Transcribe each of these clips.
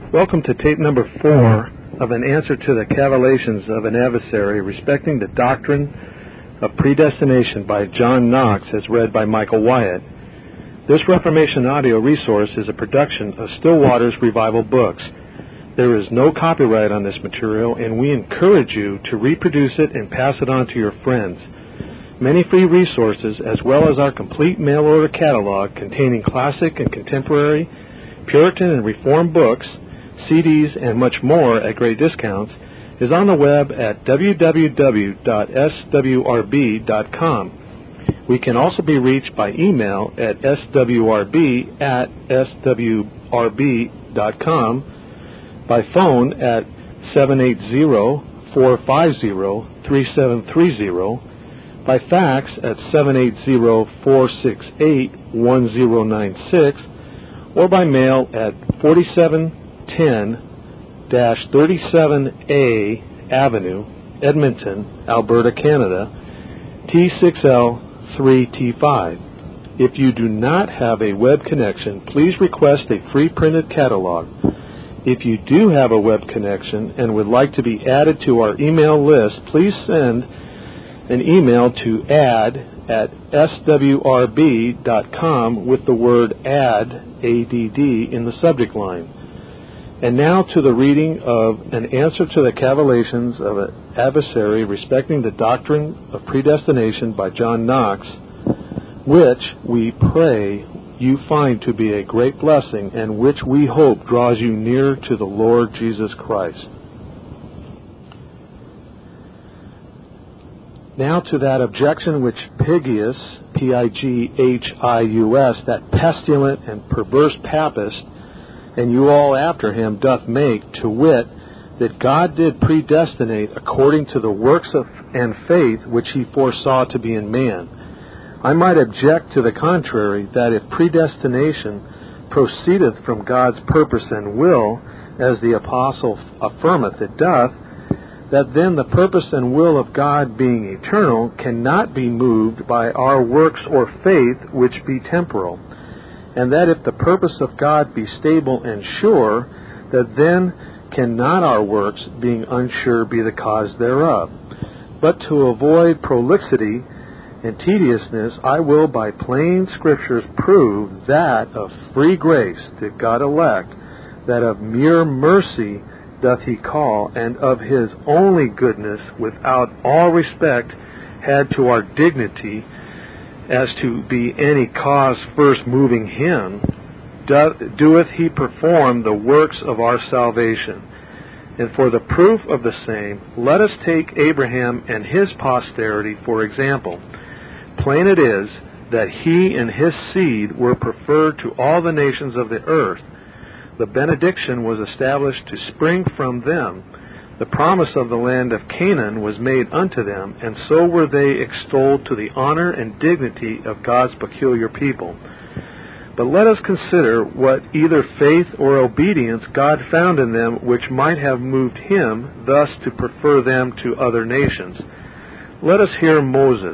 Welcome to tape number 4 of an answer to the cavalations of an adversary respecting the doctrine of predestination by John Knox, as read by Michael Wyatt. This Reformation audio resource is a production of Still Waters Revival Books. There is no copyright on this material, and we encourage you to reproduce it and pass it on to your friends. Many free resources, as well as our complete mail-order catalog containing classic and contemporary, Puritan and Reformed books, CDs, and much more at great discounts, is on the web at www.swrb.com. We can also be reached by email at swrb@swrb.com, by phone at 780-450-3730, by fax at 780-468-1096, or by mail at 4710-37A Avenue, Edmonton, Alberta, Canada, T6L3T5. If you do not have a web connection, please request a free printed catalog. If you do have a web connection and would like to be added to our email list, please send an email to add@swrb.com with the word add, ADD, in the subject line. And now to the reading of an answer to the cavalations of an adversary respecting the doctrine of predestination by John Knox, which we pray you find to be a great blessing, and which we hope draws you near to the Lord Jesus Christ. Now to that objection which Pigius, P-I-G-H-I-U-S, that pestilent and perverse papist, and you all after him, doth make, to wit, that God did predestinate according to the works of and faith which he foresaw to be in man. I might object to the contrary, that if predestination proceedeth from God's purpose and will, as the apostle affirmeth it doth, that then the purpose and will of God, being eternal, cannot be moved by our works or faith, which be temporal. And that if the purpose of God be stable and sure, that then cannot our works, being unsure, be the cause thereof. But to avoid prolixity and tediousness, I will by plain Scriptures prove that of free grace did God elect, that of mere mercy doth he call, and of his only goodness, without all respect had to our dignity, as to be any cause first moving him, doeth he perform the works of our salvation. And for the proof of the same, let us take Abraham and his posterity for example. Plain it is that he and his seed were preferred to all the nations of the earth. The benediction was established to spring from them. The promise of the land of Canaan was made unto them, and so were they extolled to the honor and dignity of God's peculiar people. But let us consider what either faith or obedience God found in them, which might have moved him thus to prefer them to other nations. Let us hear Moses.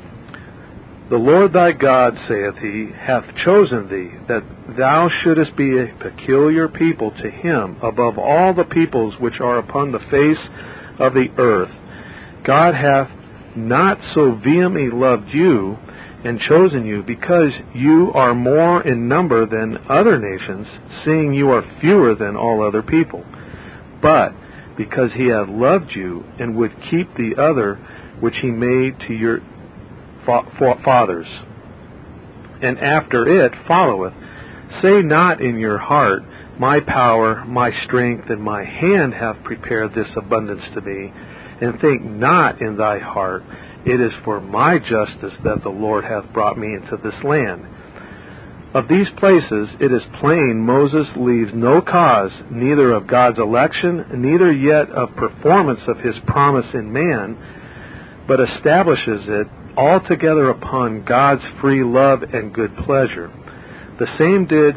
The Lord thy God, saith he, hath chosen thee, that thou shouldest be a peculiar people to him above all the peoples which are upon the face of the earth. God hath not so vehemently loved you and chosen you, because you are more in number than other nations, seeing you are fewer than all other people, but because he hath loved you and would keep the other which he made to your fathers, and after it followeth. Say not in your heart, my power, my strength, and my hand have prepared this abundance to me, and think not in thy heart, it is for my justice that the Lord hath brought me into this land. Of these places it is plain Moses leaves no cause, neither of God's election, neither yet of performance of his promise in man, but establishes it altogether upon God's free love and good pleasure. The same did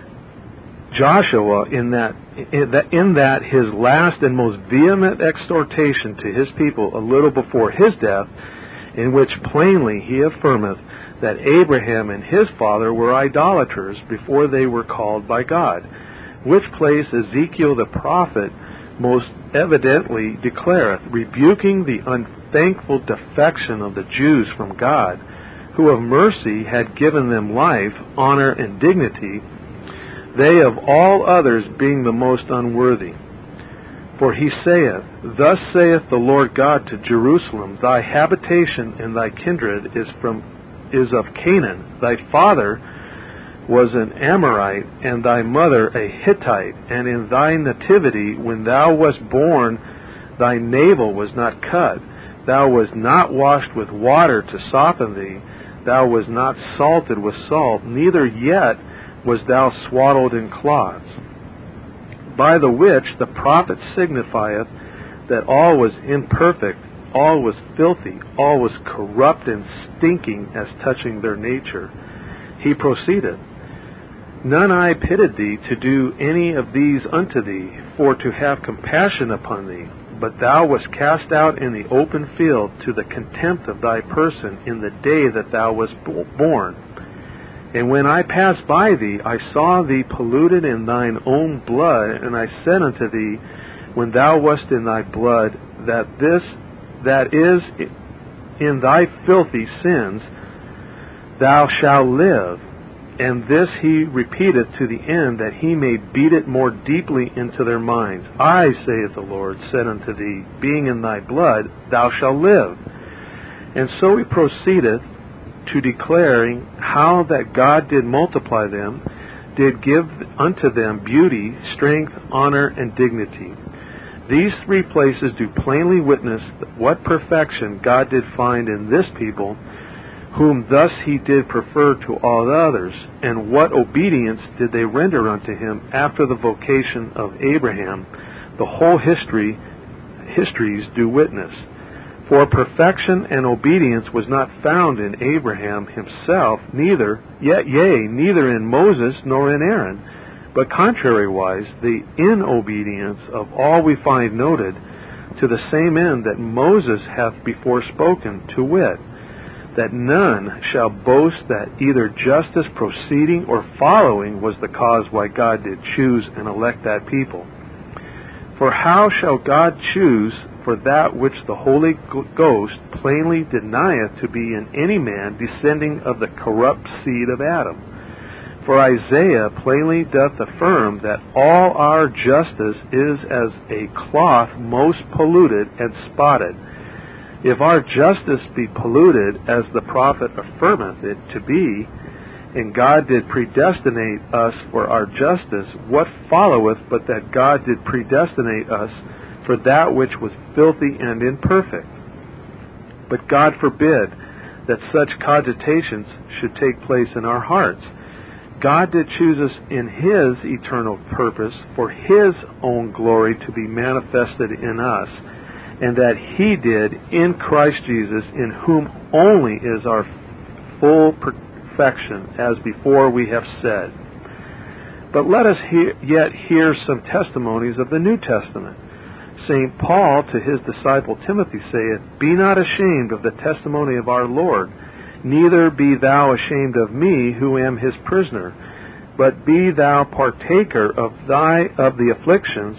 Joshua in that his last and most vehement exhortation to his people a little before his death, in which plainly he affirmeth that Abraham and his father were idolaters before they were called by God, which place Ezekiel the prophet most evidently declareth, rebuking the unthankful defection of the Jews from God, who of mercy had given them life, honor, and dignity, they of all others being the most unworthy. For he saith, Thus saith the Lord God to Jerusalem, Thy habitation and thy kindred is of Canaan. Thy father was an Amorite, and thy mother a Hittite, and in thy nativity, when thou wast born, thy navel was not cut. Thou wast not washed with water to soften thee. Thou wast not salted with salt, neither yet wast thou swaddled in cloths. By the which the prophet signifieth that all was imperfect, all was filthy, all was corrupt and stinking as touching their nature. He proceeded, None I pitied thee to do any of these unto thee, for to have compassion upon thee. But thou wast cast out in the open field to the contempt of thy person in the day that thou wast born. And when I passed by thee, I saw thee polluted in thine own blood, and I said unto thee, when thou wast in thy blood, that is in thy filthy sins, thou shalt live. And this he repeateth to the end, that he may beat it more deeply into their minds. I, saith the Lord, said unto thee, being in thy blood, thou shalt live. And so he proceedeth to declaring how that God did multiply them, did give unto them beauty, strength, honor, and dignity. These three places do plainly witness what perfection God did find in this people, whom thus he did prefer to all others, and what obedience did they render unto him after the vocation of Abraham. The whole histories do witness. For perfection and obedience was not found in Abraham himself, neither in Moses nor in Aaron, but contrariwise, the inobedience of all we find noted, to the same end that Moses hath before spoken, to wit, that none shall boast that either justice proceeding or following was the cause why God did choose and elect that people. For how shall God choose for that which the Holy Ghost plainly denieth to be in any man descending of the corrupt seed of Adam? For Isaiah plainly doth affirm that all our justice is as a cloth most polluted and spotted. If our justice be polluted, as the prophet affirmeth it to be, and God did predestinate us for our justice, what followeth but that God did predestinate us for that which was filthy and imperfect? But God forbid that such cogitations should take place in our hearts. God did choose us in His eternal purpose for His own glory to be manifested in us, and that He did in Christ Jesus, in whom only is our full perfection, as before we have said. But let us yet hear some testimonies of the New Testament. St. Paul to his disciple Timothy saith, Be not ashamed of the testimony of our Lord, neither be thou ashamed of me, who am his prisoner, but be thou partaker of the afflictions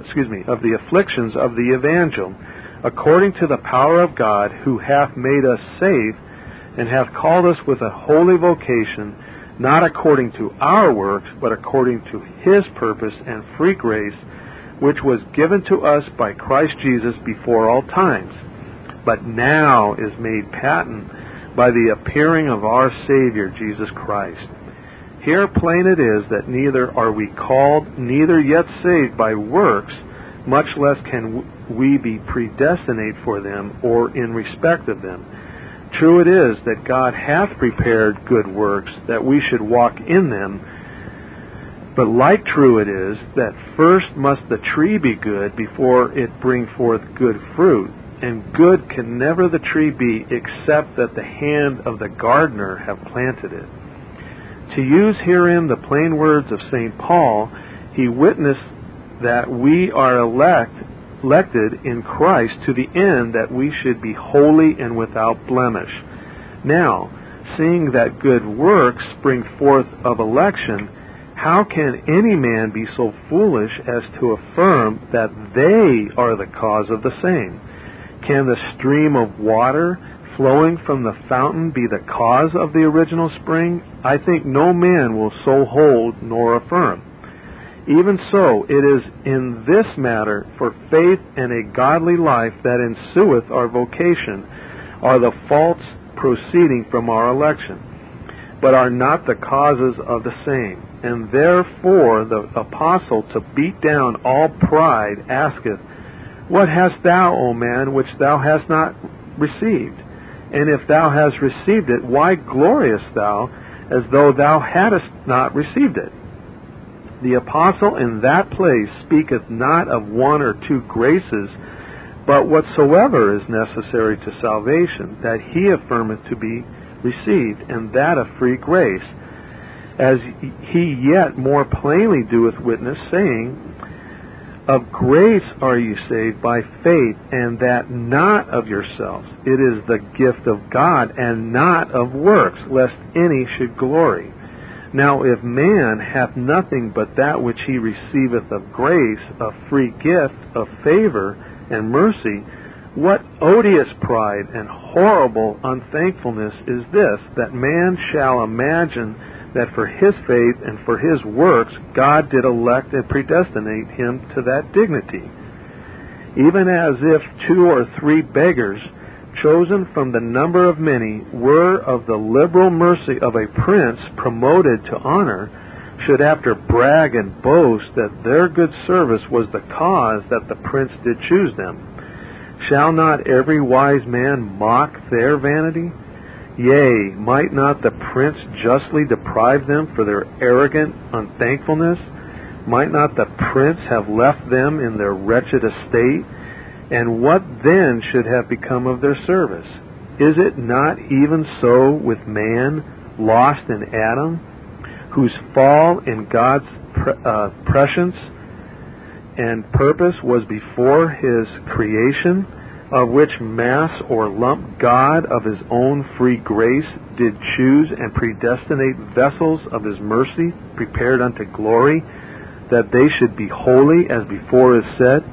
of the evangel, according to the power of God, who hath made us safe, and hath called us with a holy vocation, not according to our works, but according to His purpose and free grace, which was given to us by Christ Jesus before all times, but now is made patent by the appearing of our Savior Jesus Christ. Here plain it is that neither are we called, neither yet saved by works, much less can we be predestinate for them, or in respect of them. True it is that God hath prepared good works, that we should walk in them. But like true it is, that first must the tree be good before it bring forth good fruit. And good can never the tree be, except that the hand of the gardener have planted it. To use herein the plain words of St. Paul, he witnessed that we are elected in Christ to the end that we should be holy and without blemish. Now, seeing that good works spring forth of election, how can any man be so foolish as to affirm that they are the cause of the same? Can the stream of water flowing from the fountain be the cause of the original spring? I think no man will so hold nor affirm. Even so, it is in this matter, for faith and a godly life that ensueth our vocation, are the faults proceeding from our election, but are not the causes of the same. And therefore the apostle, to beat down all pride, asketh, What hast thou, O man, which thou hast not received? And if thou hast received it, why gloriest thou as though thou hadst not received it? The apostle in that place speaketh not of one or two graces, but whatsoever is necessary to salvation, that he affirmeth to be received, and that of free grace, as he yet more plainly doeth witness, saying, Of grace are ye saved by faith, and that not of yourselves. It is the gift of God, and not of works, lest any should glory. Now if man hath nothing but that which he receiveth of grace, a free gift of favor and mercy, what odious pride and horrible unthankfulness is this, that man shall imagine that for his faith and for his works God did elect and predestinate him to that dignity, even as if 2 or 3 beggars, chosen from the number of many, were of the liberal mercy of a prince promoted to honor, should after brag and boast that their good service was the cause that the prince did choose them. Shall not every wise man mock their vanity? Yea, might not the prince justly deprive them for their arrogant unthankfulness? Might not the prince have left them in their wretched estate? And what then should have become of their service? Is it not even so with man lost in Adam, whose fall in God's prescience and purpose was before his creation, of which mass or lump God of his own free grace did choose and predestinate vessels of his mercy, prepared unto glory, that they should be holy, as before is said,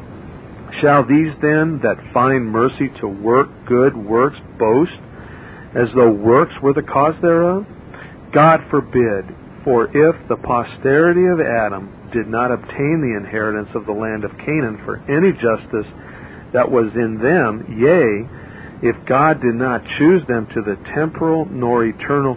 Shall these then that find mercy to work good works boast, as though works were the cause thereof? God forbid, for if the posterity of Adam did not obtain the inheritance of the land of Canaan for any justice that was in them, yea, if God did not choose them to the temporal nor eternal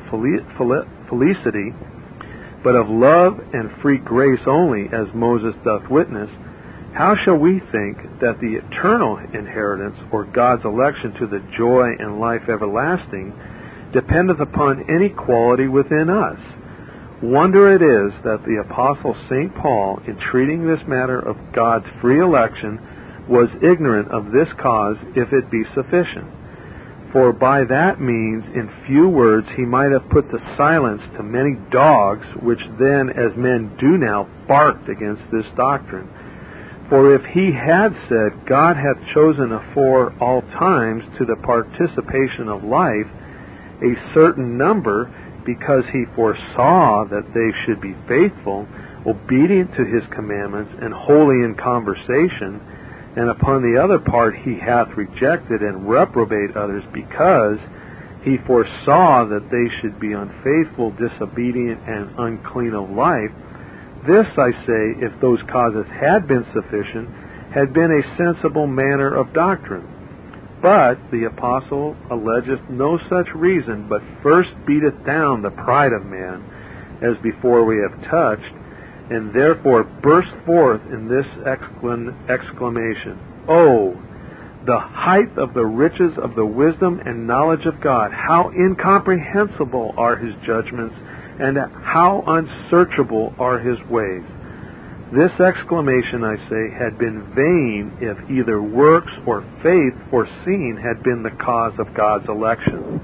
felicity, but of love and free grace only, as Moses doth witness, how shall we think that the eternal inheritance, or God's election to the joy and life everlasting, dependeth upon any quality within us? Wonder it is that the Apostle St. Paul, in treating this matter of God's free election, was ignorant of this cause, if it be sufficient. For by that means, in few words, he might have put to silence to many dogs, which then, as men do now, barked against this doctrine. For if he had said, God hath chosen afore all times to the participation of life a certain number, because he foresaw that they should be faithful, obedient to his commandments, and holy in conversation, and upon the other part he hath rejected and reprobate others, because he foresaw that they should be unfaithful, disobedient, and unclean of life, this, I say, if those causes had been sufficient, had been a sensible manner of doctrine. But the apostle allegeth no such reason, but first beateth down the pride of man, as before we have touched, and therefore burst forth in this exclamation, Oh, the height of the riches of the wisdom and knowledge of God! How incomprehensible are his judgments, and how unsearchable are his ways! This exclamation, I say, had been vain if either works or faith foreseen had been the cause of God's election.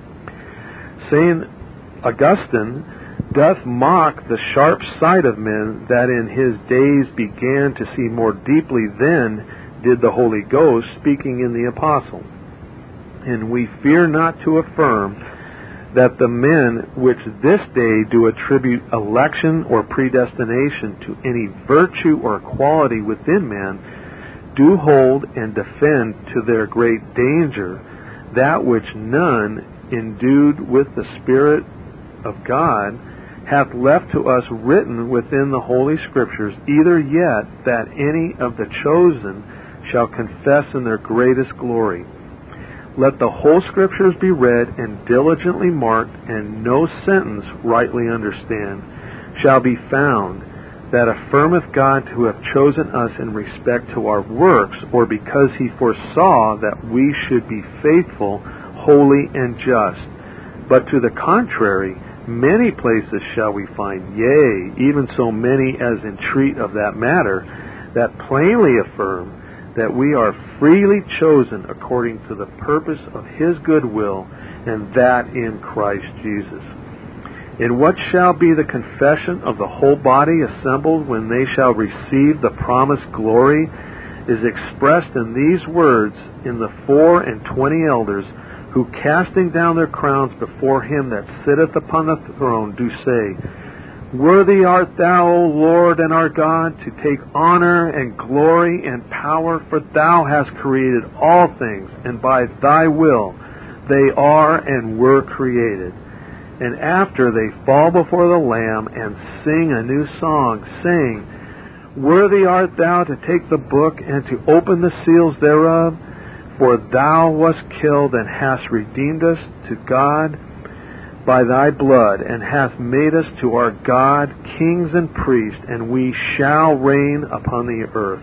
St. Augustine doth mock the sharp sight of men that in his days began to see more deeply than did the Holy Ghost, speaking in the Apostle. And we fear not to affirm that the men which this day do attribute election or predestination to any virtue or quality within man, do hold and defend to their great danger that which none endued with the Spirit of God hath left to us written within the Holy Scriptures, either yet that any of the chosen shall confess in their greatest glory. Let the whole Scriptures be read and diligently marked, and no sentence, rightly understand, shall be found that affirmeth God to have chosen us in respect to our works, or because he foresaw that we should be faithful, holy, and just. But to the contrary, many places shall we find, yea, even so many as entreat of that matter, that plainly affirm that we are freely chosen according to the purpose of his good will, and that in Christ Jesus. In what shall be the confession of the whole body assembled when they shall receive the promised glory is expressed in these words in the 24 elders, who casting down their crowns before him that sitteth upon the throne do say, Worthy art thou, O Lord and our God, to take honor and glory and power, for thou hast created all things, and by thy will they are and were created. And after they fall before the Lamb and sing a new song, saying, Worthy art thou to take the book and to open the seals thereof, for thou wast killed and hast redeemed us to God by thy blood, and hast made us to our God kings and priests, and we shall reign upon the earth.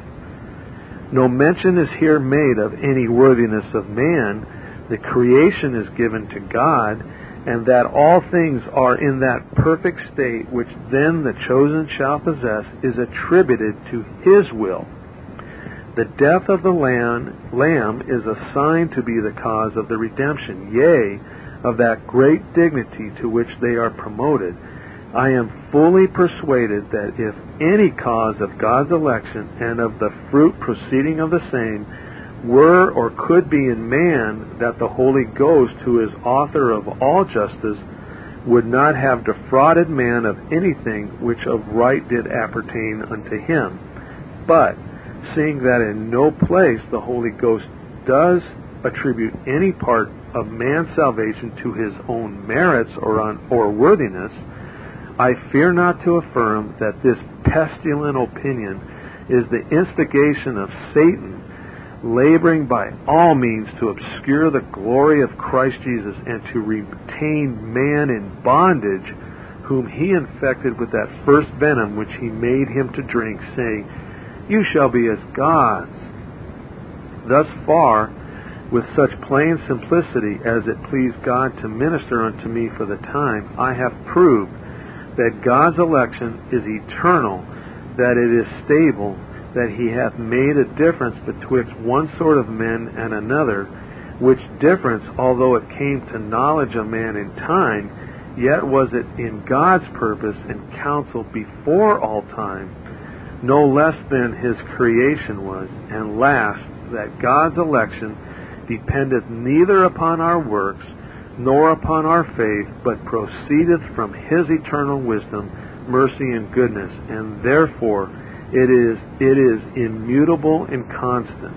No mention is here made of any worthiness of man. The creation is given to God, and that all things are in that perfect state which then the chosen shall possess is attributed to his will. The death of the Lamb is assigned to be the cause of the redemption, yea, of that great dignity to which they are promoted. I am fully persuaded that if any cause of God's election and of the fruit proceeding of the same were or could be in man, that the Holy Ghost, who is author of all justice, would not have defrauded man of anything which of right did appertain unto him. But, seeing that in no place the Holy Ghost does attribute any part of man's salvation to his own merits or worthiness, I fear not to affirm that this pestilent opinion is the instigation of Satan, laboring by all means to obscure the glory of Christ Jesus and to retain man in bondage, whom he infected with that first venom which he made him to drink, saying, You shall be as gods. Thus far, with such plain simplicity as it pleased God to minister unto me for the time, I have proved that God's election is eternal, that it is stable, that he hath made a difference betwixt one sort of men and another, which difference, although it came to knowledge of man in time, yet was it in God's purpose and counsel before all time, no less than his creation was. And last, that God's election dependeth neither upon our works nor upon our faith, but proceedeth from his eternal wisdom, mercy, and goodness, and therefore it is immutable and constant.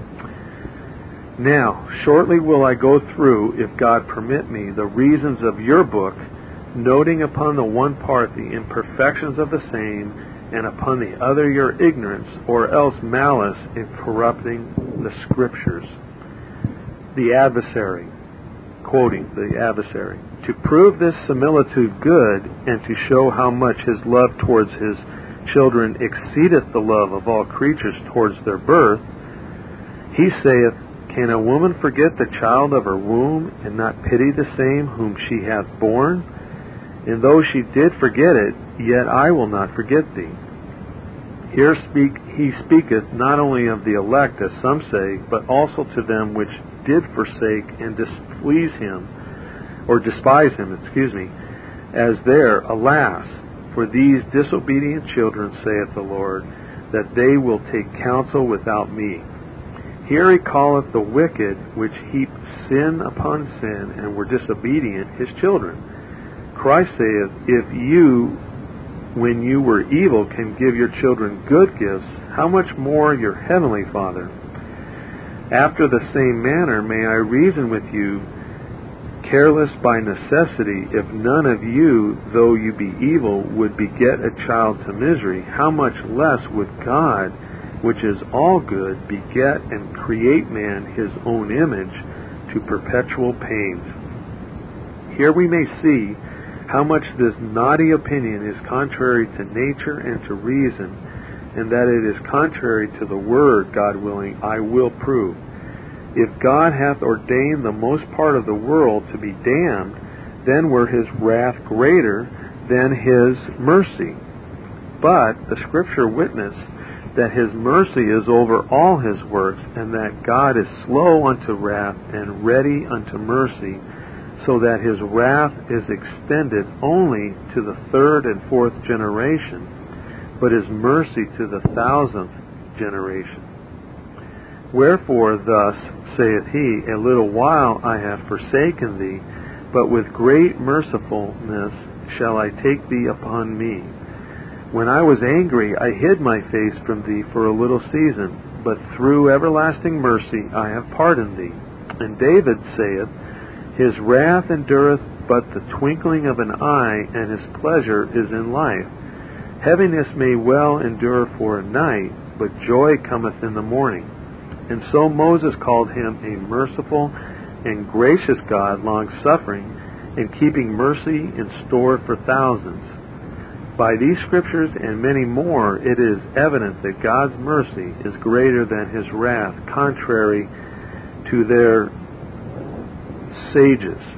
Now, shortly will I go through, if God permit me, the reasons of your book, noting upon the one part the imperfections of the same, and upon the other your ignorance, or else malice in corrupting the Scriptures. The adversary, quoting the adversary, to prove this similitude good, and to show how much his love towards his children exceedeth the love of all creatures towards their birth, he saith, Can a woman forget the child of her womb, and not pity the same whom she hath borne? And though she did forget it, yet I will not forget thee. Here he speaketh not only of the elect, as some say, but also to them which did forsake and despise him, as there, alas, for these disobedient children, saith the Lord, that they will take counsel without me. Here he calleth the wicked, which heap sin upon sin, and were disobedient, his children. Christ saith, If you, when you were evil, can give your children good gifts, how much more your heavenly Father? After the same manner may I reason with you, careless by necessity, if none of you, though you be evil, would beget a child to misery, how much less would God, which is all good, beget and create man his own image to perpetual pains. Here we may see how much this naughty opinion is contrary to nature and to reason, and that it is contrary to the word, God willing, I will prove. If God hath ordained the most part of the world to be damned, then were his wrath greater than his mercy. But the Scripture witness that his mercy is over all his works, and that God is slow unto wrath and ready unto mercy, so that his wrath is extended only to the third and fourth generation, but his mercy to the 1,000th generation. Wherefore thus saith he, A little while I have forsaken thee, but with great mercifulness shall I take thee upon me. When I was angry, I hid my face from thee for a little season, but through everlasting mercy I have pardoned thee. And David saith, His wrath endureth but the twinkling of an eye, and his pleasure is in life. Heaviness may well endure for a night, but joy cometh in the morning. And so Moses called him a merciful and gracious God, long-suffering, and keeping mercy in store for thousands. By these scriptures and many more, it is evident that God's mercy is greater than his wrath, contrary to their sages.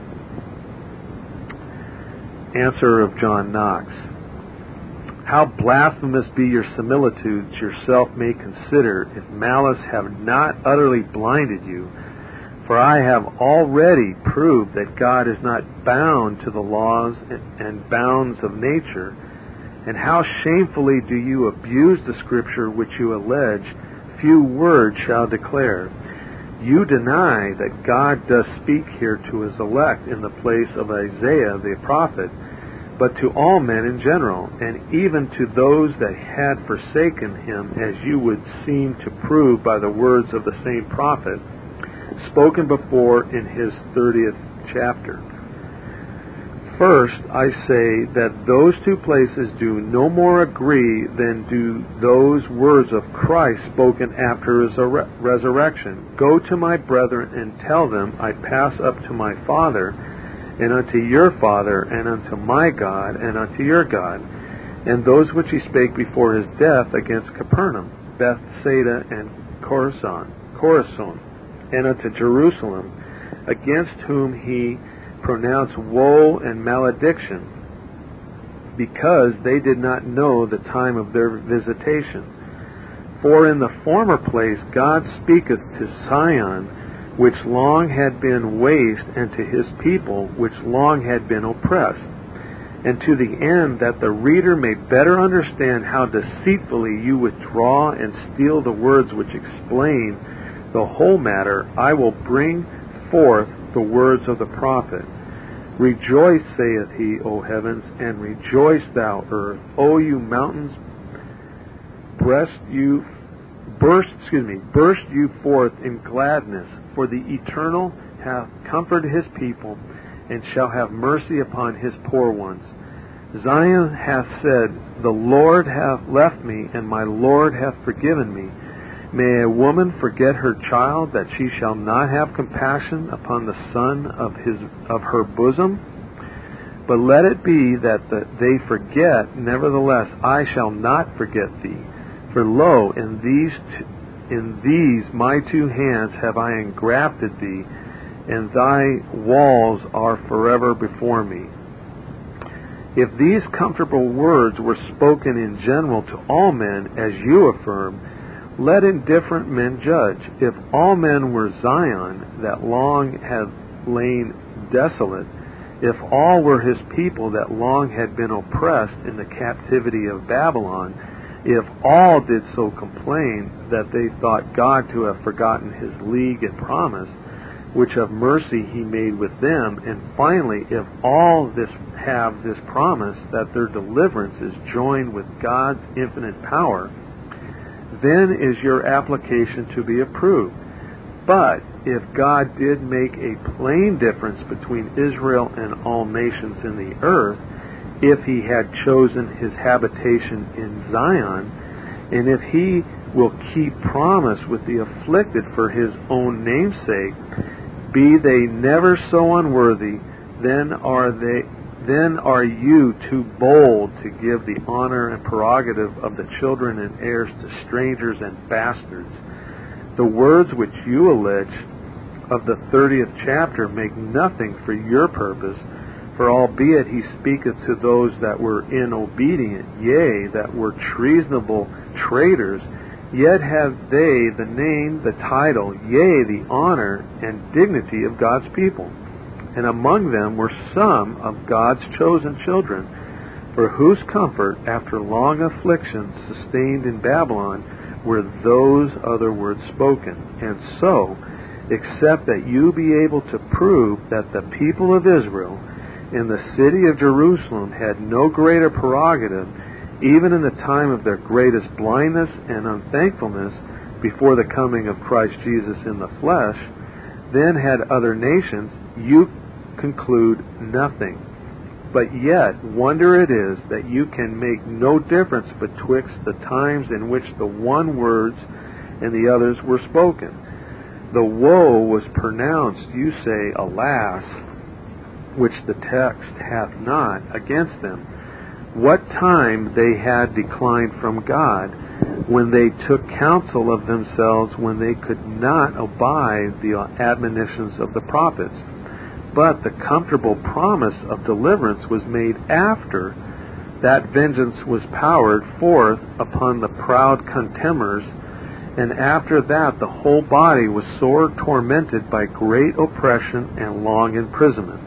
Answer of John Knox. How blasphemous be your similitudes, yourself may consider, if malice have not utterly blinded you. For I have already proved that God is not bound to the laws and bounds of nature. And how shamefully do you abuse the Scripture which you allege, few words shall declare. You deny that God does speak here to his elect in the place of Isaiah the prophet, but to all men in general, and even to those that had forsaken him, as you would seem to prove by the words of the same prophet, spoken before in his 30th chapter. First, I say that those two places do no more agree than do those words of Christ spoken after his resurrection. Go to my brethren and tell them, I pass up to my Father, and unto your Father, and unto my God, and unto your God. And those which he spake before his death against Capernaum, Bethsaida, and Chorazin, and unto Jerusalem, against whom he pronounced woe and malediction, because they did not know the time of their visitation. For in the former place God speaketh to Sion, which long had been waste, and to his people, which long had been oppressed. And to the end that the reader may better understand how deceitfully you withdraw and steal the words which explain the whole matter, I will bring forth the words of the prophet. Rejoice, saith he, O heavens, and rejoice, thou earth. O you mountains, burst you forth in gladness, for the Eternal hath comforted his people, and shall have mercy upon his poor ones. Zion hath said, The Lord hath left me, and my Lord hath forgiven me. May a woman forget her child, that she shall not have compassion upon the son of her bosom? But let it be that they forget, nevertheless I shall not forget thee. For lo, in these my two hands have I engrafted thee, and thy walls are forever before me. If these comfortable words were spoken in general to all men, as you affirm, let indifferent men judge. If all men were Zion, that long had lain desolate, if all were his people that long had been oppressed in the captivity of Babylon, if all did so complain that they thought God to have forgotten his league and promise, which of mercy he made with them, and finally, if all this have this promise that their deliverance is joined with God's infinite power, then is your application to be approved. But if God did make a plain difference between Israel and all nations in the earth, if he had chosen his habitation in Zion, and if he will keep promise with the afflicted for his own name's sake, be they never so unworthy, then are you too bold to give the honor and prerogative of the children and heirs to strangers and bastards. The words which you allege of the 30th chapter make nothing for your purpose, for albeit he speaketh to those that were inobedient, yea, that were treasonable traitors, yet have they the name, the title, yea, the honor and dignity of God's people. And among them were some of God's chosen children, for whose comfort, after long affliction sustained in Babylon, were those other words spoken. And so, except that you be able to prove that the people of Israel in the city of Jerusalem had no greater prerogative, even in the time of their greatest blindness and unthankfulness before the coming of Christ Jesus in the flesh, then had other nations, you conclude nothing. But yet, wonder it is that you can make no difference betwixt the times in which the one words and the others were spoken. The woe was pronounced, you say, alas, which the text hath not, against them. What time they had declined from God, when they took counsel of themselves, when they could not abide the admonitions of the prophets. But the comfortable promise of deliverance was made after that vengeance was poured forth upon the proud contemners, and after that the whole body was sore tormented by great oppression and long imprisonment.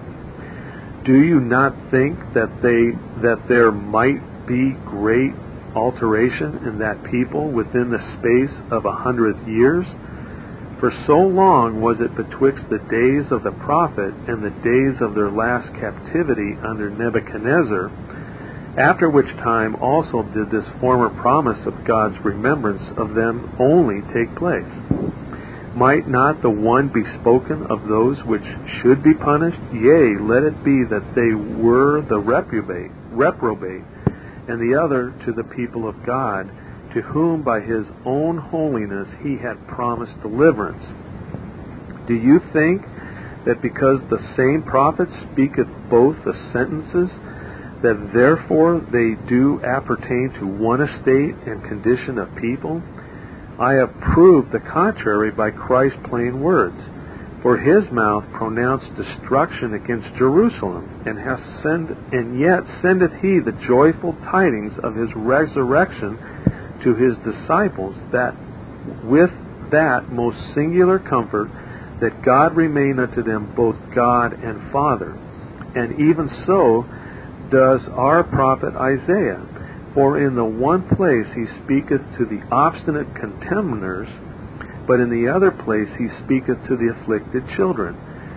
Do you not think that there might be great alteration in that people within the space of 100 years? For so long was it betwixt the days of the prophet and the days of their last captivity under Nebuchadnezzar, after which time also did this former promise of God's remembrance of them only take place. Might not the one be spoken of those which should be punished? Yea, let it be that they were the reprobate, and the other to the people of God, to whom by his own holiness he had promised deliverance. Do you think that because the same prophet speaketh both the sentences, that therefore they do appertain to one estate and condition of people? I have proved the contrary by Christ's plain words. For his mouth pronounced destruction against Jerusalem, and yet sendeth he the joyful tidings of his resurrection to his disciples, that with that most singular comfort, that God remain unto them both God and Father. And even so does our prophet Isaiah. For in the one place he speaketh to the obstinate contemners, but in the other place he speaketh to the afflicted children.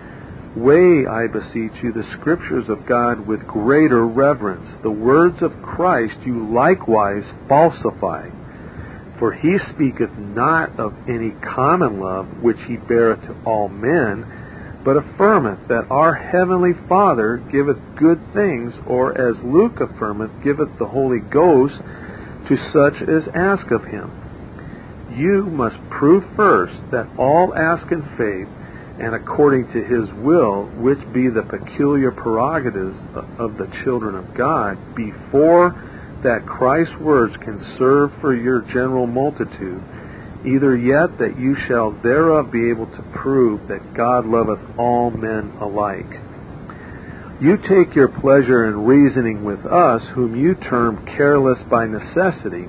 Weigh, I beseech you, the scriptures of God with greater reverence. The words of Christ you likewise falsify. For he speaketh not of any common love which he beareth to all men, but affirmeth that our heavenly Father giveth good things, or as Luke affirmeth, giveth the Holy Ghost to such as ask of him. You must prove first that all ask in faith, and according to his will, which be the peculiar prerogatives of the children of God, before that Christ's words can serve for your general multitude, either yet that you shall thereof be able to prove that God loveth all men alike. You take your pleasure in reasoning with us, whom you term careless by necessity.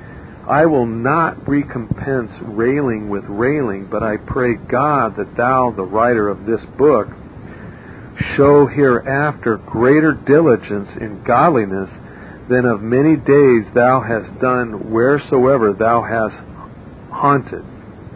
I will not recompense railing with railing, but I pray God that thou, the writer of this book, show hereafter greater diligence in godliness, than of many days thou hast done wheresoever thou hast haunted.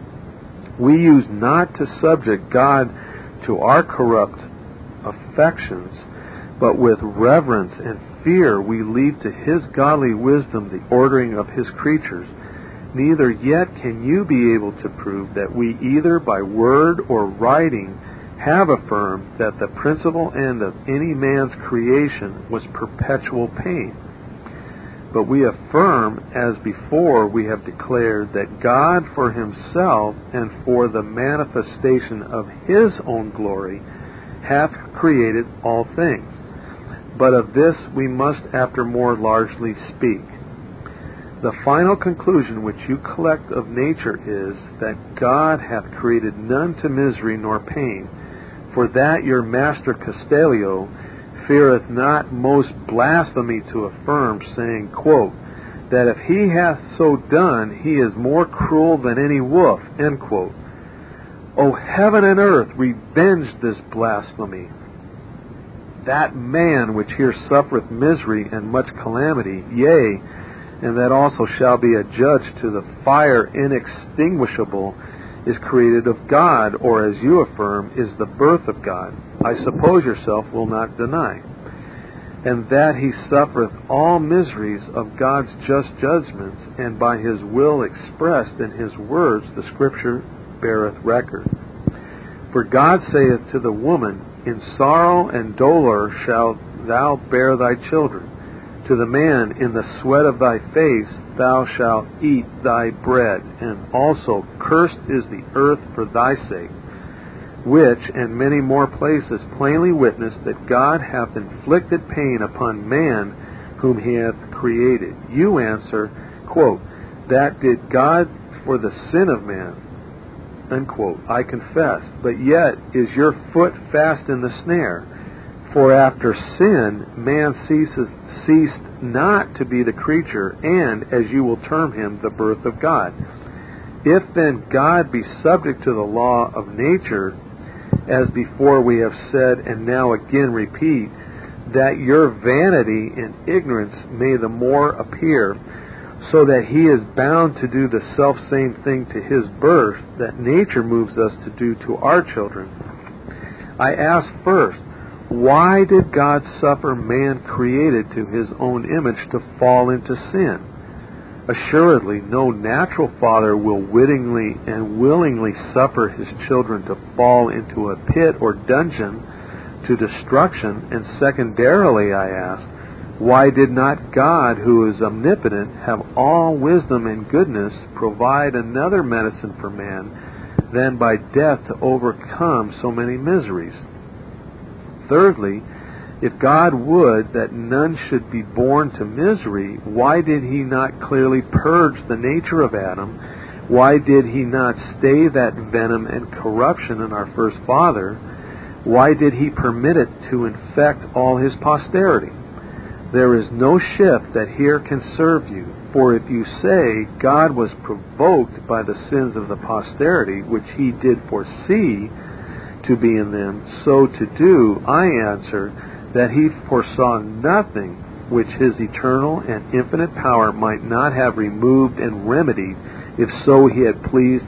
We use not to subject God to our corrupt affections, but with reverence and fear we leave to His godly wisdom the ordering of His creatures. Neither yet can you be able to prove that we either by word or writing have affirmed that the principal end of any man's creation was perpetual pain. But we affirm, as before we have declared, that God for Himself and for the manifestation of His own glory hath created all things. But of this we must after more largely speak. The final conclusion which you collect of nature is that God hath created none to misery nor pain, for that your master Castellio feareth not most blasphemy to affirm, saying, quote, that if he hath so done, he is more cruel than any wolf, end quote. O heaven and earth, revenge this blasphemy. That man which here suffereth misery and much calamity, yea, and that also shall be a judge to the fire inextinguishable, is created of God, or as you affirm, is the birth of God. I suppose yourself will not deny. And that he suffereth all miseries of God's just judgments, and by His will expressed in His words, the Scripture beareth record. For God saith to the woman, in sorrow and dolour shalt thou bear thy children. To the man, in the sweat of thy face thou shalt eat thy bread, and also cursed is the earth for thy sake. Which, and many more places, plainly witness that God hath inflicted pain upon man whom He hath created. You answer, quote, that did God for the sin of man, unquote. I confess, but yet is your foot fast in the snare. For after sin, man ceased not to be the creature, and, as you will term him, the birth of God. If then God be subject to the law of nature, as before we have said, and now again repeat, that your vanity and ignorance may the more appear, so that He is bound to do the selfsame thing to His birth that nature moves us to do to our children. I ask first, why did God suffer man created to His own image to fall into sin? Assuredly, no natural father will wittingly and willingly suffer his children to fall into a pit or dungeon to destruction. And secondarily, I ask, why did not God, who is omnipotent, have all wisdom and goodness, provide another medicine for man than by death to overcome so many miseries? Thirdly, if God would that none should be born to misery, why did He not clearly purge the nature of Adam? Why did He not stay that venom and corruption in our first father? Why did He permit it to infect all his posterity? There is no shift that here can serve you, for if you say God was provoked by the sins of the posterity, which He did foresee to be in them, so to do, I answer that He foresaw nothing which His eternal and infinite power might not have removed and remedied, if so had pleased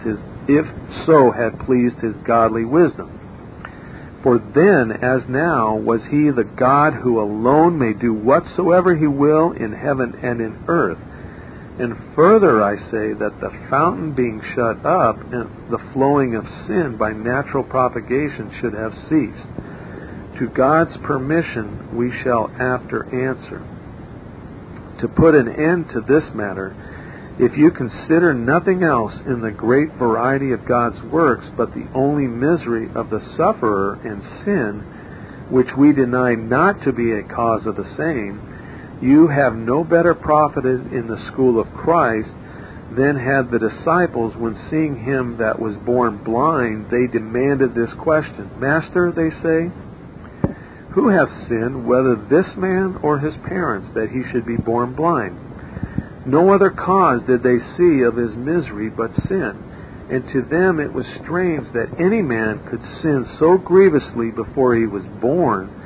His godly wisdom. For then, as now, was He the God who alone may do whatsoever He will in heaven and in earth. And further I say that the fountain being shut up, and the flowing of sin by natural propagation should have ceased. To God's permission we shall after answer. To put an end to this matter, if you consider nothing else in the great variety of God's works but the only misery of the sufferer and sin, which we deny not to be a cause of the same, you have no better profited in the school of Christ than had the disciples when seeing Him that was born blind, they demanded this question, Master, they say, who hath sinned, whether this man or his parents, that he should be born blind? No other cause did they see of his misery but sin. And to them it was strange that any man could sin so grievously before he was born.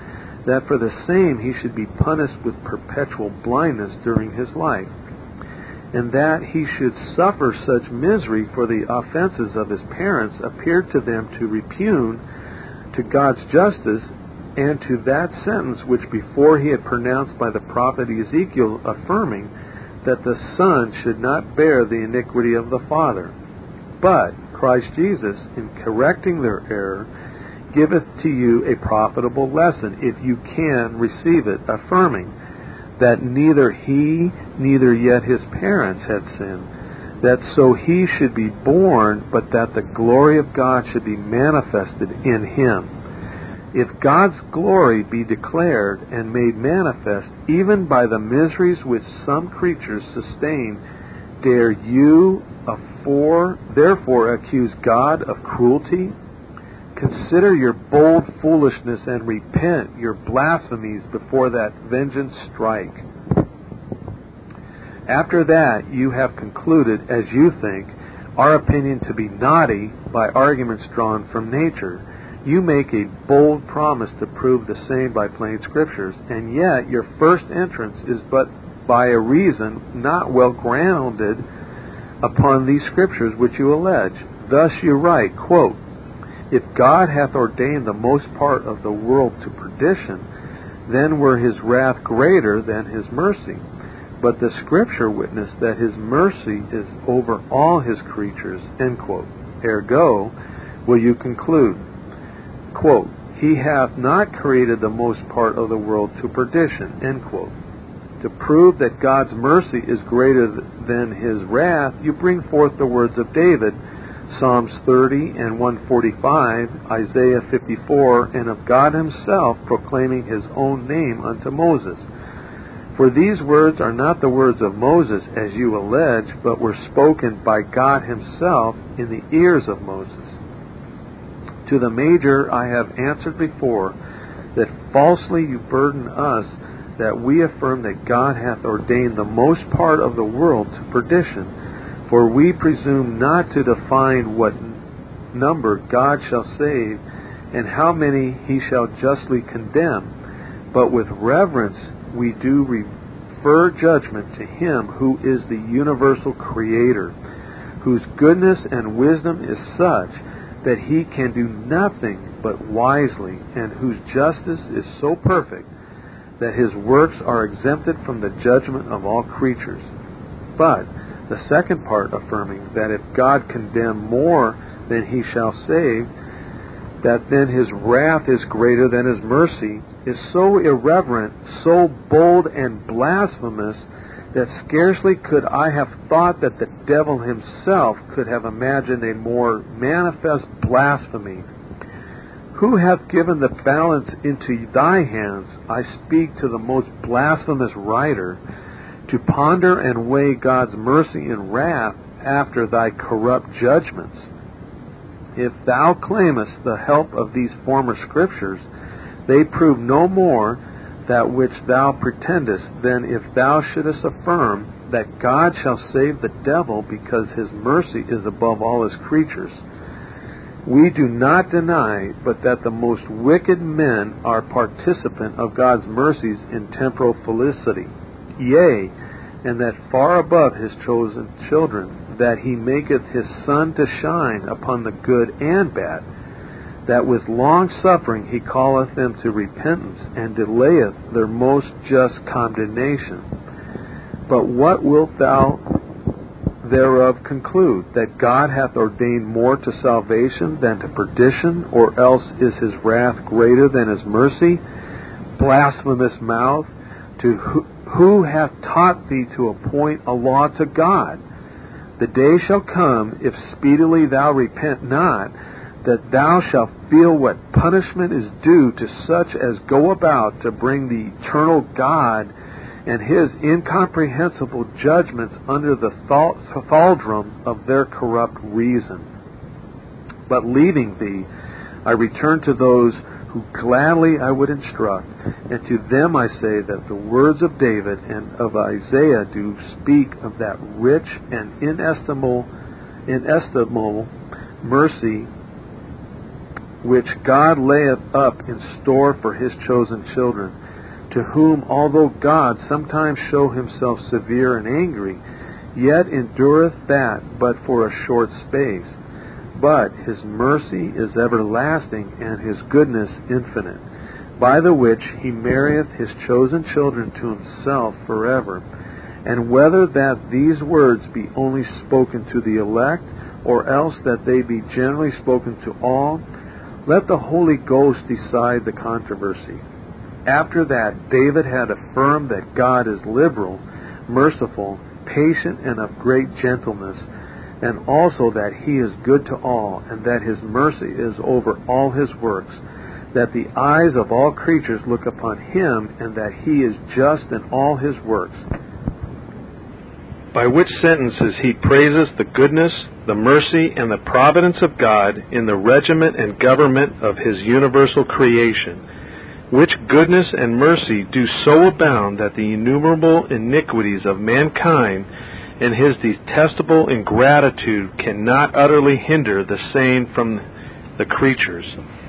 that for the same he should be punished with perpetual blindness during his life, and that he should suffer such misery for the offenses of his parents appeared to them to repugn to God's justice and to that sentence which before he had pronounced by the prophet Ezekiel, affirming that the Son should not bear the iniquity of the Father. But Christ Jesus, in correcting their error, giveth to you a profitable lesson, if you can receive it, affirming that neither he, neither yet his parents had sinned, that so he should be born, but that the glory of God should be manifested in him. If God's glory be declared and made manifest, even by the miseries which some creatures sustain, dare you therefore accuse God of cruelty? Consider your bold foolishness and repent your blasphemies before that vengeance strike. After that you have concluded, as you think, our opinion to be naughty by arguments drawn from nature, you make a bold promise to prove the same by plain scriptures, and yet your first entrance is but by a reason not well grounded upon these scriptures which you allege. Thus you write, quote, if God hath ordained the most part of the world to perdition, then were his wrath greater than his mercy. But the Scripture witness that his mercy is over all his creatures, end quote. Ergo, will you conclude, quote, he hath not created the most part of the world to perdition, end quote. To prove that God's mercy is greater than his wrath, you bring forth the words of David, Psalms 30 and 145, Isaiah 54, and of God himself proclaiming his own name unto Moses. For these words are not the words of Moses, as you allege, but were spoken by God himself in the ears of Moses. To the major I have answered before, that falsely you burden us, that we affirm that God hath ordained the most part of the world to perdition. For we presume not to define what number God shall save, and how many he shall justly condemn, but with reverence we do refer judgment to him who is the universal Creator, whose goodness and wisdom is such that he can do nothing but wisely, and whose justice is so perfect that his works are exempted from the judgment of all creatures. But the second part affirming that if God condemn more than he shall save, that then his wrath is greater than his mercy, is so irreverent, so bold and blasphemous, that scarcely could I have thought that the devil himself could have imagined a more manifest blasphemy. Who hath given the balance into thy hands, I speak to the most blasphemous writer, to ponder and weigh God's mercy and wrath after thy corrupt judgments? If thou claimest the help of these former scriptures, they prove no more that which thou pretendest than if thou shouldest affirm that God shall save the devil because his mercy is above all his creatures. We do not deny but that the most wicked men are participant of God's mercies in temporal felicity, yea, and that far above his chosen children, that he maketh his sun to shine upon the good and bad, that with long suffering he calleth them to repentance, and delayeth their most just condemnation. But what wilt thou thereof conclude? That God hath ordained more to salvation than to perdition, or else is his wrath greater than his mercy? Blasphemous mouth, who hath taught thee to appoint a law to God? The day shall come, if speedily thou repent not, that thou shalt feel what punishment is due to such as go about to bring the eternal God and his incomprehensible judgments under the thraldom of their corrupt reason. But leaving thee, I return to those who gladly I would instruct, and to them I say that the words of David and of Isaiah do speak of that rich and inestimable mercy which God layeth up in store for his chosen children, to whom, although God sometimes show himself severe and angry, yet endureth that but for a short space. But his mercy is everlasting, and his goodness infinite, by the which he marrieth his chosen children to himself forever. And whether that these words be only spoken to the elect, or else that they be generally spoken to all, let the Holy Ghost decide the controversy. After that, David had affirmed that God is liberal, merciful, patient, and of great gentleness, and also that he is good to all, and that his mercy is over all his works, that the eyes of all creatures look upon him, and that he is just in all his works. By which sentences he praises the goodness, the mercy, and the providence of God in the regiment and government of his universal creation, which goodness and mercy do so abound that the innumerable iniquities of mankind and his detestable ingratitude cannot utterly hinder the same from the creatures.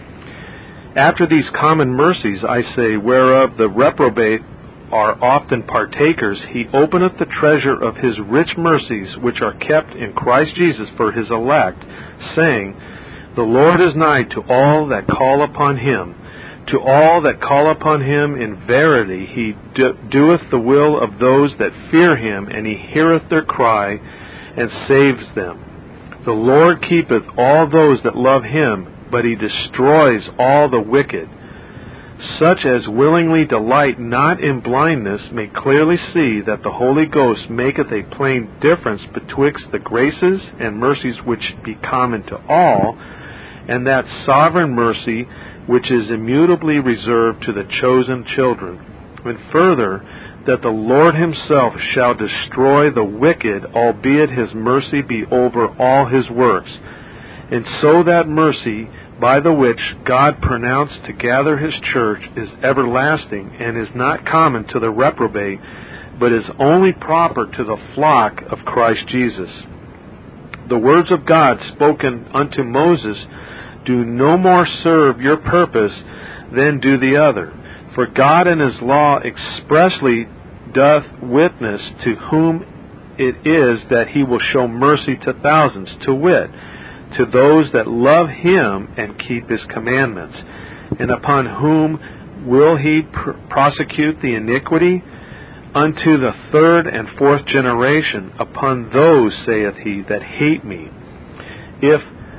After these common mercies, I say, whereof the reprobate are often partakers, he openeth the treasure of his rich mercies, which are kept in Christ Jesus for his elect, saying, The Lord is nigh to all that call upon him. To all that call upon him in verity he doeth the will of those that fear him, and he heareth their cry, and saves them. The Lord keepeth all those that love him, but he destroys all the wicked. Such as willingly delight not in blindness may clearly see that the Holy Ghost maketh a plain difference betwixt the graces and mercies which be common to all, and that sovereign mercy which is immutably reserved to the chosen children. And further, that the Lord himself shall destroy the wicked, albeit his mercy be over all his works. And so that mercy, by the which God pronounced to gather his church, is everlasting, and is not common to the reprobate, but is only proper to the flock of Christ Jesus. The words of God spoken unto Moses do no more serve your purpose than do the other. For God in his law expressly doth witness to whom it is that he will show mercy to thousands, to wit, to those that love him and keep his commandments. And upon whom will he prosecute the iniquity? Unto the third and fourth generation, upon those, saith he, that hate me. If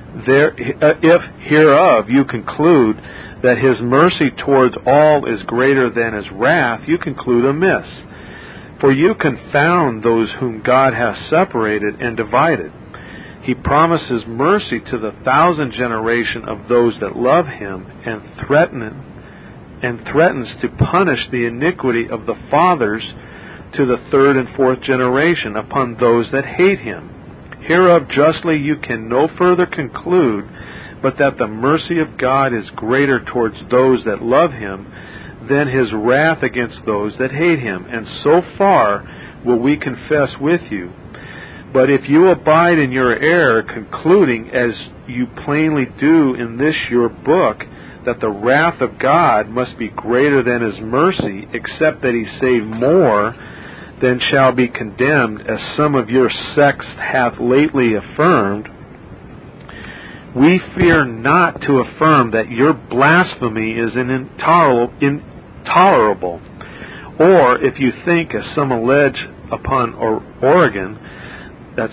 hereof you conclude that his mercy towards all is greater than his wrath, you conclude amiss. For you confound those whom God hath separated and divided. He promises mercy to the 1,000th generation of those that love him, and threatens to punish the iniquity of the fathers to the 3rd and 4th generation upon those that hate him. Hereof justly you can no further conclude, but that the mercy of God is greater towards those that love him than his wrath against those that hate him. And so far will we confess with you. But if you abide in your error, concluding, as you plainly do in this your book, that the wrath of God must be greater than his mercy, except that he save more than shall be condemned, as some of your sects hath lately affirmed, we fear not to affirm that your blasphemy is intolerable. Or, if you think, as some allege upon Origen, that's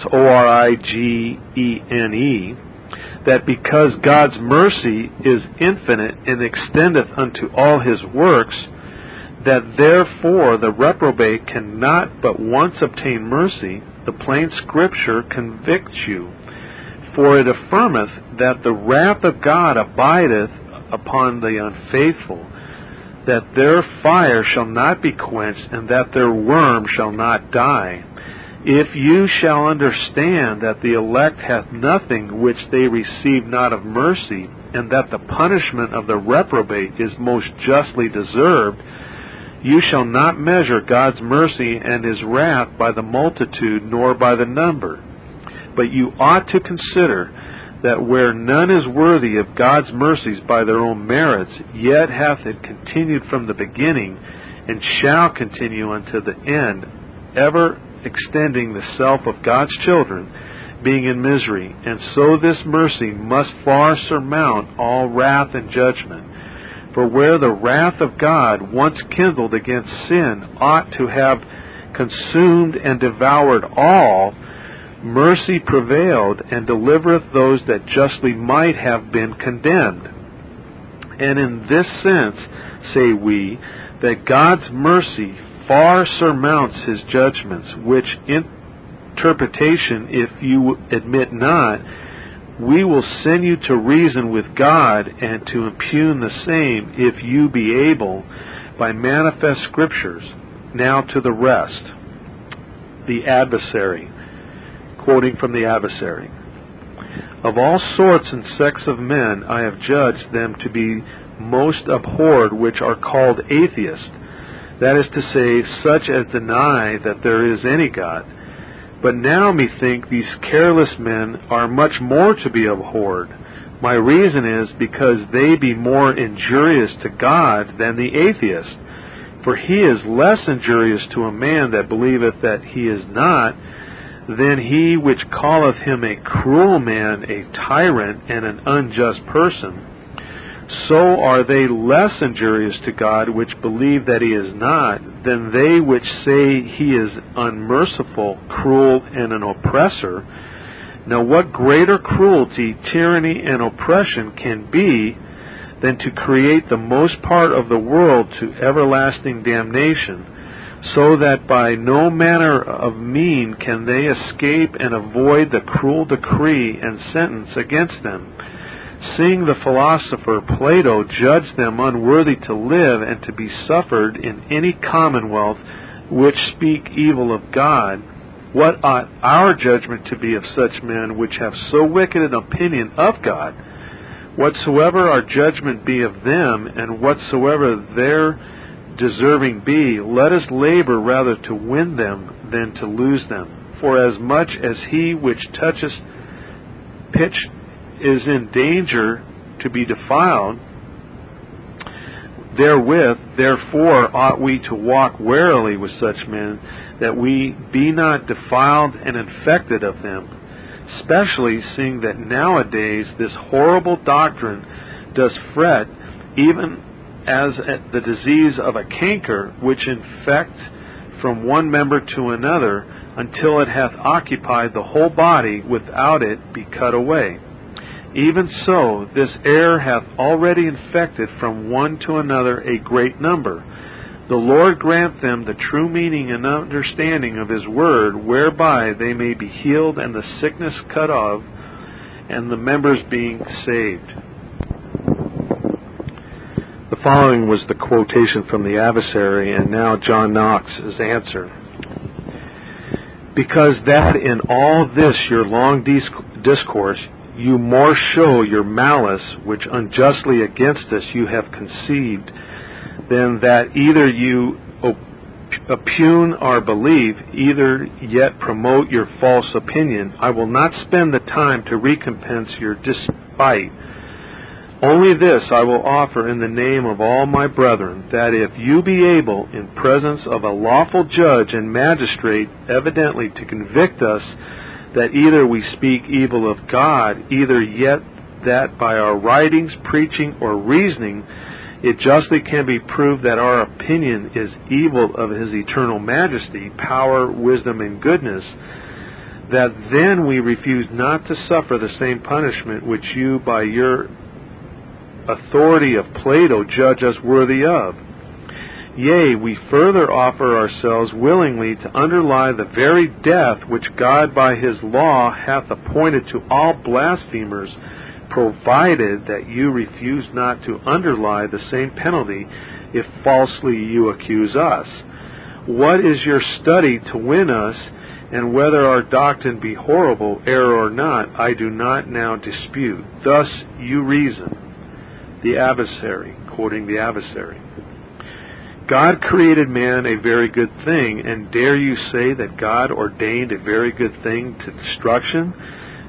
Origene, that because God's mercy is infinite and extendeth unto all his works, that therefore the reprobate cannot but once obtain mercy, the plain Scripture convicts you. For it affirmeth that the wrath of God abideth upon the unfaithful, that their fire shall not be quenched, and that their worm shall not die. If you shall understand that the elect hath nothing which they receive not of mercy, and that the punishment of the reprobate is most justly deserved, you shall not measure God's mercy and his wrath by the multitude nor by the number. But you ought to consider that where none is worthy of God's mercies by their own merits, yet hath it continued from the beginning, and shall continue unto the end, ever extending the self of God's children, being in misery. And so this mercy must far surmount all wrath and judgment. For where the wrath of God, once kindled against sin, ought to have consumed and devoured all, mercy prevailed, and delivereth those that justly might have been condemned. And in this sense say we, that God's mercy far surmounts his judgments, which interpretation, if you admit not, we will send you to reason with God, and to impugn the same, if you be able, by manifest scriptures. Now to the rest. The adversary. Quoting from the adversary. Of all sorts and sects of men I have judged them to be most abhorred which are called atheists, that is to say, such as deny that there is any God. But now methink these careless men are much more to be abhorred. My reason is, because they be more injurious to God than the atheist. For he is less injurious to a man that believeth that he is not, than he which calleth him a cruel man, a tyrant, and an unjust person. So are they less injurious to God which believe that he is not, than they which say he is unmerciful, cruel, and an oppressor. Now what greater cruelty, tyranny, and oppression can be than to create the most part of the world to everlasting damnation, so that by no manner of mean can they escape and avoid the cruel decree and sentence against them, seeing the philosopher Plato judged them unworthy to live and to be suffered in any commonwealth which speak evil of God. What ought our judgment to be of such men which have so wicked an opinion of God? Whatsoever our judgment be of them, and whatsoever their deserving be, let us labor rather to win them than to lose them. For as much as he which toucheth pitch is in danger to be defiled therewith, therefore ought we to walk warily with such men, that we be not defiled and infected of them, especially seeing that nowadays this horrible doctrine does fret, even as the disease of a canker, which infects from one member to another, until it hath occupied the whole body, without it be cut away. Even so, this error hath already infected from one to another a great number. The Lord grant them the true meaning and understanding of his word, whereby they may be healed and the sickness cut off, and the members being saved. The following was the quotation from the adversary, and now John Knox's answer. Because that in all this your long discourse you more show your malice, which unjustly against us you have conceived, than that either you oppugn our belief, either yet promote your false opinion, I will not spend the time to recompense your despite. Only this I will offer in the name of all my brethren, that if you be able, in presence of a lawful judge and magistrate, evidently to convict us that either we speak evil of God, either yet that by our writings, preaching, or reasoning, it justly can be proved that our opinion is evil of his eternal majesty, power, wisdom, and goodness, that then we refuse not to suffer the same punishment which you by your authority of Plato judge us worthy of. Yea, we further offer ourselves willingly to underlie the very death which God by his law hath appointed to all blasphemers, provided that you refuse not to underlie the same penalty if falsely you accuse us. What is your study to win us, and whether our doctrine be horrible, error or not, I do not now dispute. Thus you reason. The adversary, quoting the adversary. God created man a very good thing, and dare you say that God ordained a very good thing to destruction?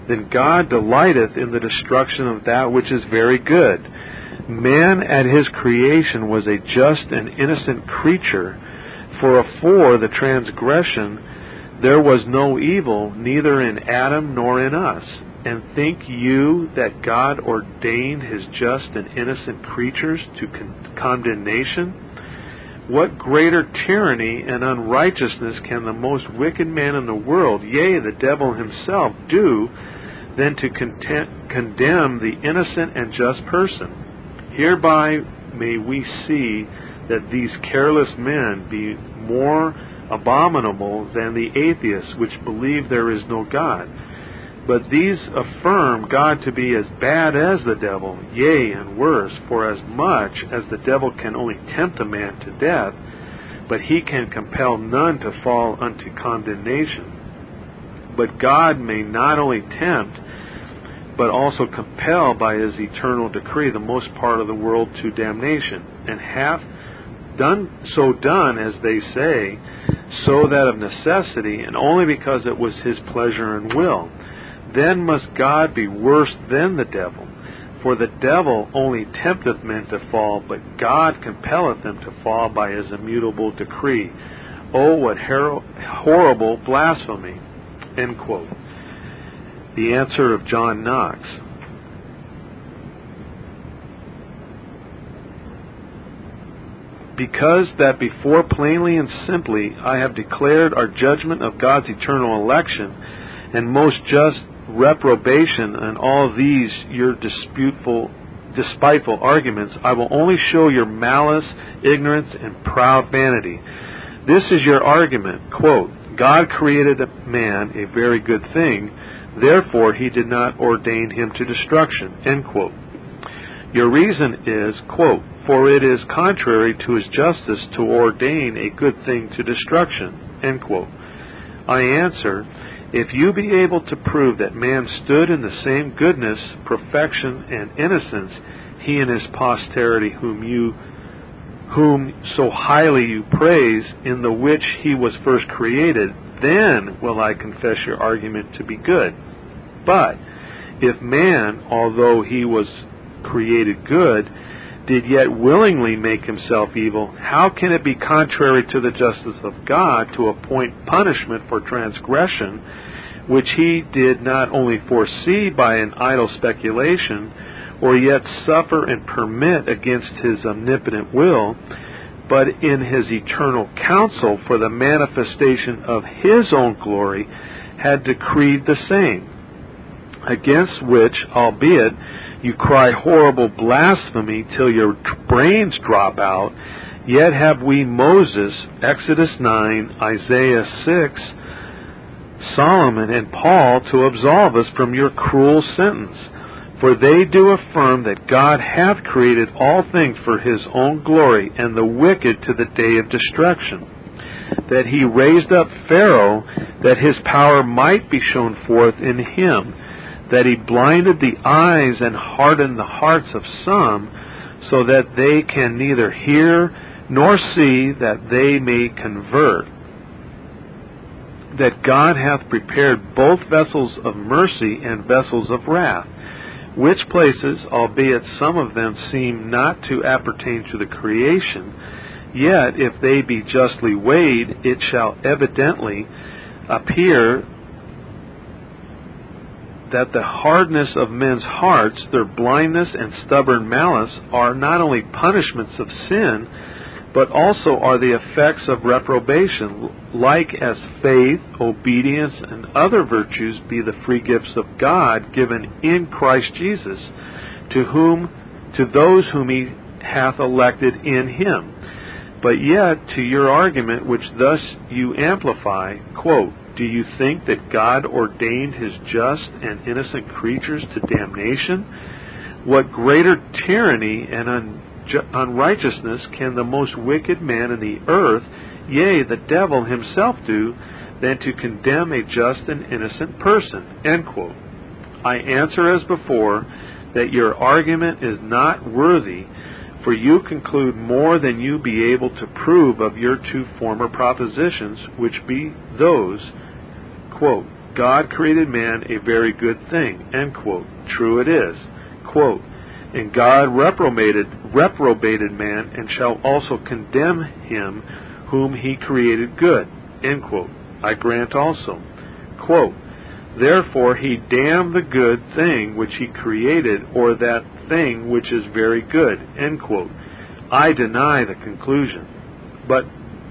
then God delighteth in the destruction of that which is very good. Man at his creation was a just and innocent creature, for afore the transgression there was no evil, neither in Adam nor in us. And think you that God ordained his just and innocent creatures to condemnation? What greater tyranny and unrighteousness can the most wicked man in the world, yea, the devil himself, do than to condemn the innocent and just person? Hereby may we see that these careless men be more abominable than the atheists which believe there is no God. But these affirm God to be as bad as the devil, yea, and worse, for as much as the devil can only tempt a man to death, but he can compel none to fall unto condemnation. But God may not only tempt, but also compel by his eternal decree the most part of the world to damnation, and hath done, as they say, so that of necessity, and only because it was his pleasure and will. Then must God be worse than the devil. For the devil only tempteth men to fall, but God compelleth them to fall by his immutable decree. Oh, what horrible blasphemy. End quote. The answer of John Knox. Because that before plainly and simply I have declared our judgment of God's eternal election and most just reprobation and all these your despiteful arguments, I will only show your malice, ignorance, and proud vanity. This is your argument, quote, God created man a very good thing, therefore he did not ordain him to destruction, end quote. Your reason is, quote, for it is contrary to his justice to ordain a good thing to destruction, end quote. I answer, if you be able to prove that man stood in the same goodness, perfection, and innocence, he and his posterity whom so highly you praise, in the which he was first created, then will I confess your argument to be good. But if man, although he was created good, did yet willingly make himself evil, how can it be contrary to the justice of God to appoint punishment for transgression, which he did not only foresee by an idle speculation, or yet suffer and permit against his omnipotent will, but in his eternal counsel for the manifestation of his own glory had decreed the same? Against which, albeit you cry horrible blasphemy till your brains drop out, yet have we Moses, Exodus 9, Isaiah 6, Solomon, and Paul to absolve us from your cruel sentence. For they do affirm that God hath created all things for his own glory, and the wicked to the day of destruction. That he raised up Pharaoh, that his power might be shown forth in him, that he blinded the eyes and hardened the hearts of some, so that they can neither hear nor see, that they may convert. That God hath prepared both vessels of mercy and vessels of wrath, which places, albeit some of them seem not to appertain to the creation, yet if they be justly weighed, it shall evidently appear that the hardness of men's hearts, their blindness and stubborn malice, are not only punishments of sin, but also are the effects of reprobation, like as faith, obedience, and other virtues be the free gifts of God given in Christ Jesus, to those whom he hath elected in him. But yet, to your argument, which thus you amplify, quote, do you think that God ordained his just and innocent creatures to damnation? What greater tyranny and unrighteousness can the most wicked man in the earth, yea, the devil himself, do, than to condemn a just and innocent person? End quote. I answer as before, that your argument is not worthy, for you conclude more than you be able to prove of your two former propositions, which be those, quote, God created man a very good thing, end quote. True it is. Quote, and God reprobated man, and shall also condemn him whom he created good, end quote. I grant also. Quote, therefore he damned the good thing which he created, or that thing which is very good, end quote. I deny the conclusion. But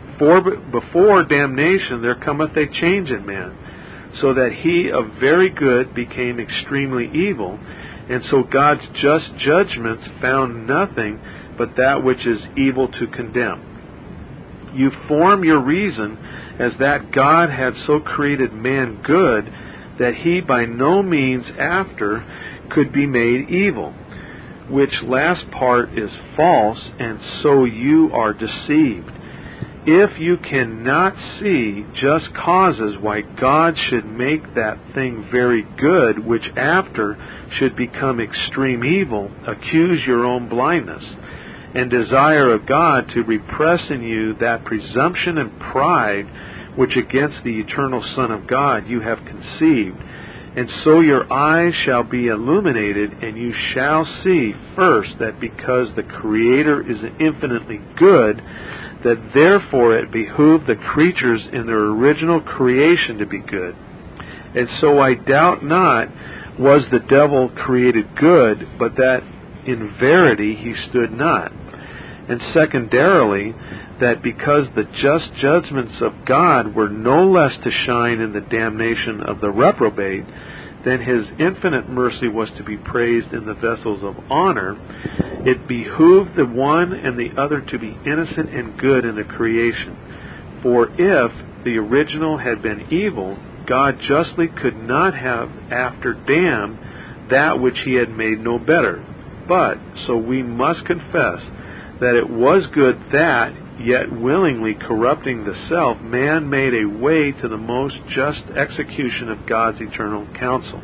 before damnation there cometh a change in man, so that he of very good became extremely evil, and so God's just judgments found nothing but that which is evil to condemn. You form your reason as that God had so created man good, that he by no means after could be made evil, which last part is false, and so you are deceived. If you cannot see just causes why God should make that thing very good, which after should become extreme evil, accuse your own blindness, and desire of God to repress in you that presumption and pride which against the eternal Son of God you have conceived. And so your eyes shall be illuminated, and you shall see first that because the Creator is infinitely good, that therefore it behooved the creatures in their original creation to be good. And so I doubt not was the devil created good, but that in verity he stood not. And secondarily, that because the just judgments of God were no less to shine in the damnation of the reprobate, then his infinite mercy was to be praised in the vessels of honor, it behooved the one and the other to be innocent and good in the creation. For if the original had been evil, God justly could not have after damned that which he had made no better. But, so we must confess that it was good that, yet willingly corrupting the self, man made a way to the most just execution of God's eternal counsel.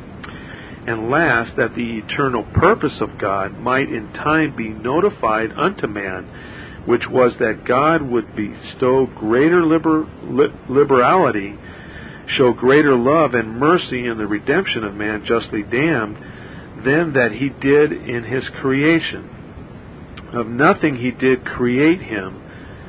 And last, that the eternal purpose of God might in time be notified unto man, which was that God would bestow greater liberality, show greater love and mercy in the redemption of man justly damned, than that he did in his creation. Of nothing he did create him,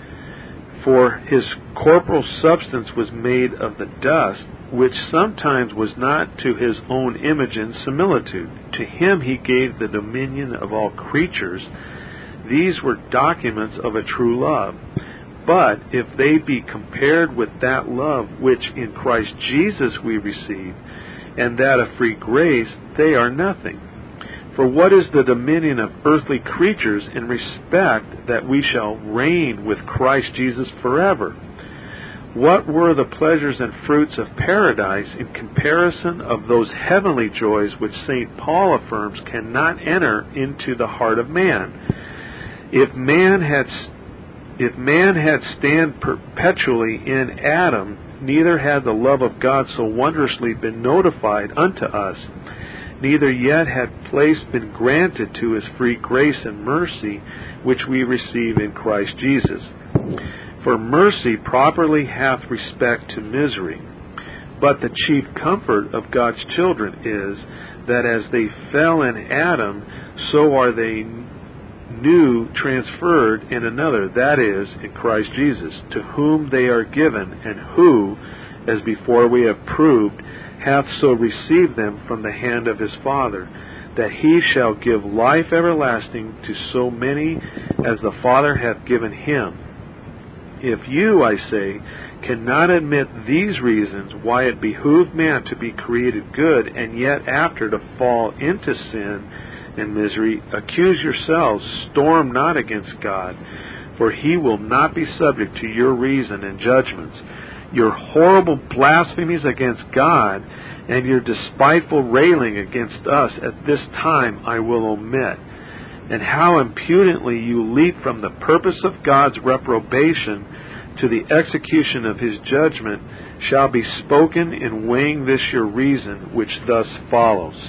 for his corporal substance was made of the dust, which sometimes was not to his own image and similitude. To him he gave the dominion of all creatures. These were documents of a true love. But if they be compared with that love which in Christ Jesus we receive, and that of free grace, they are nothing. For what is the dominion of earthly creatures in respect that we shall reign with Christ Jesus forever? What were the pleasures and fruits of paradise in comparison of those heavenly joys which St. Paul affirms cannot enter into the heart of man? If man had stand perpetually in Adam, neither had the love of God so wondrously been notified unto us, neither yet had place been granted to his free grace and mercy, which we receive in Christ Jesus. For mercy properly hath respect to misery. But the chief comfort of God's children is, that as they fell in Adam, so are they new transferred in another, that is, in Christ Jesus, to whom they are given, and who, as before we have proved, hath so received them from the hand of his Father, that he shall give life everlasting to so many as the Father hath given him. If you, I say, cannot admit these reasons why it behooved man to be created good, and yet after to fall into sin and misery, accuse yourselves, storm not against God, for he will not be subject to your reason and judgments. Your horrible blasphemies against God and your despiteful railing against us at this time I will omit. And how impudently you leap from the purpose of God's reprobation to the execution of his judgment shall be spoken in weighing this your reason, which thus follows.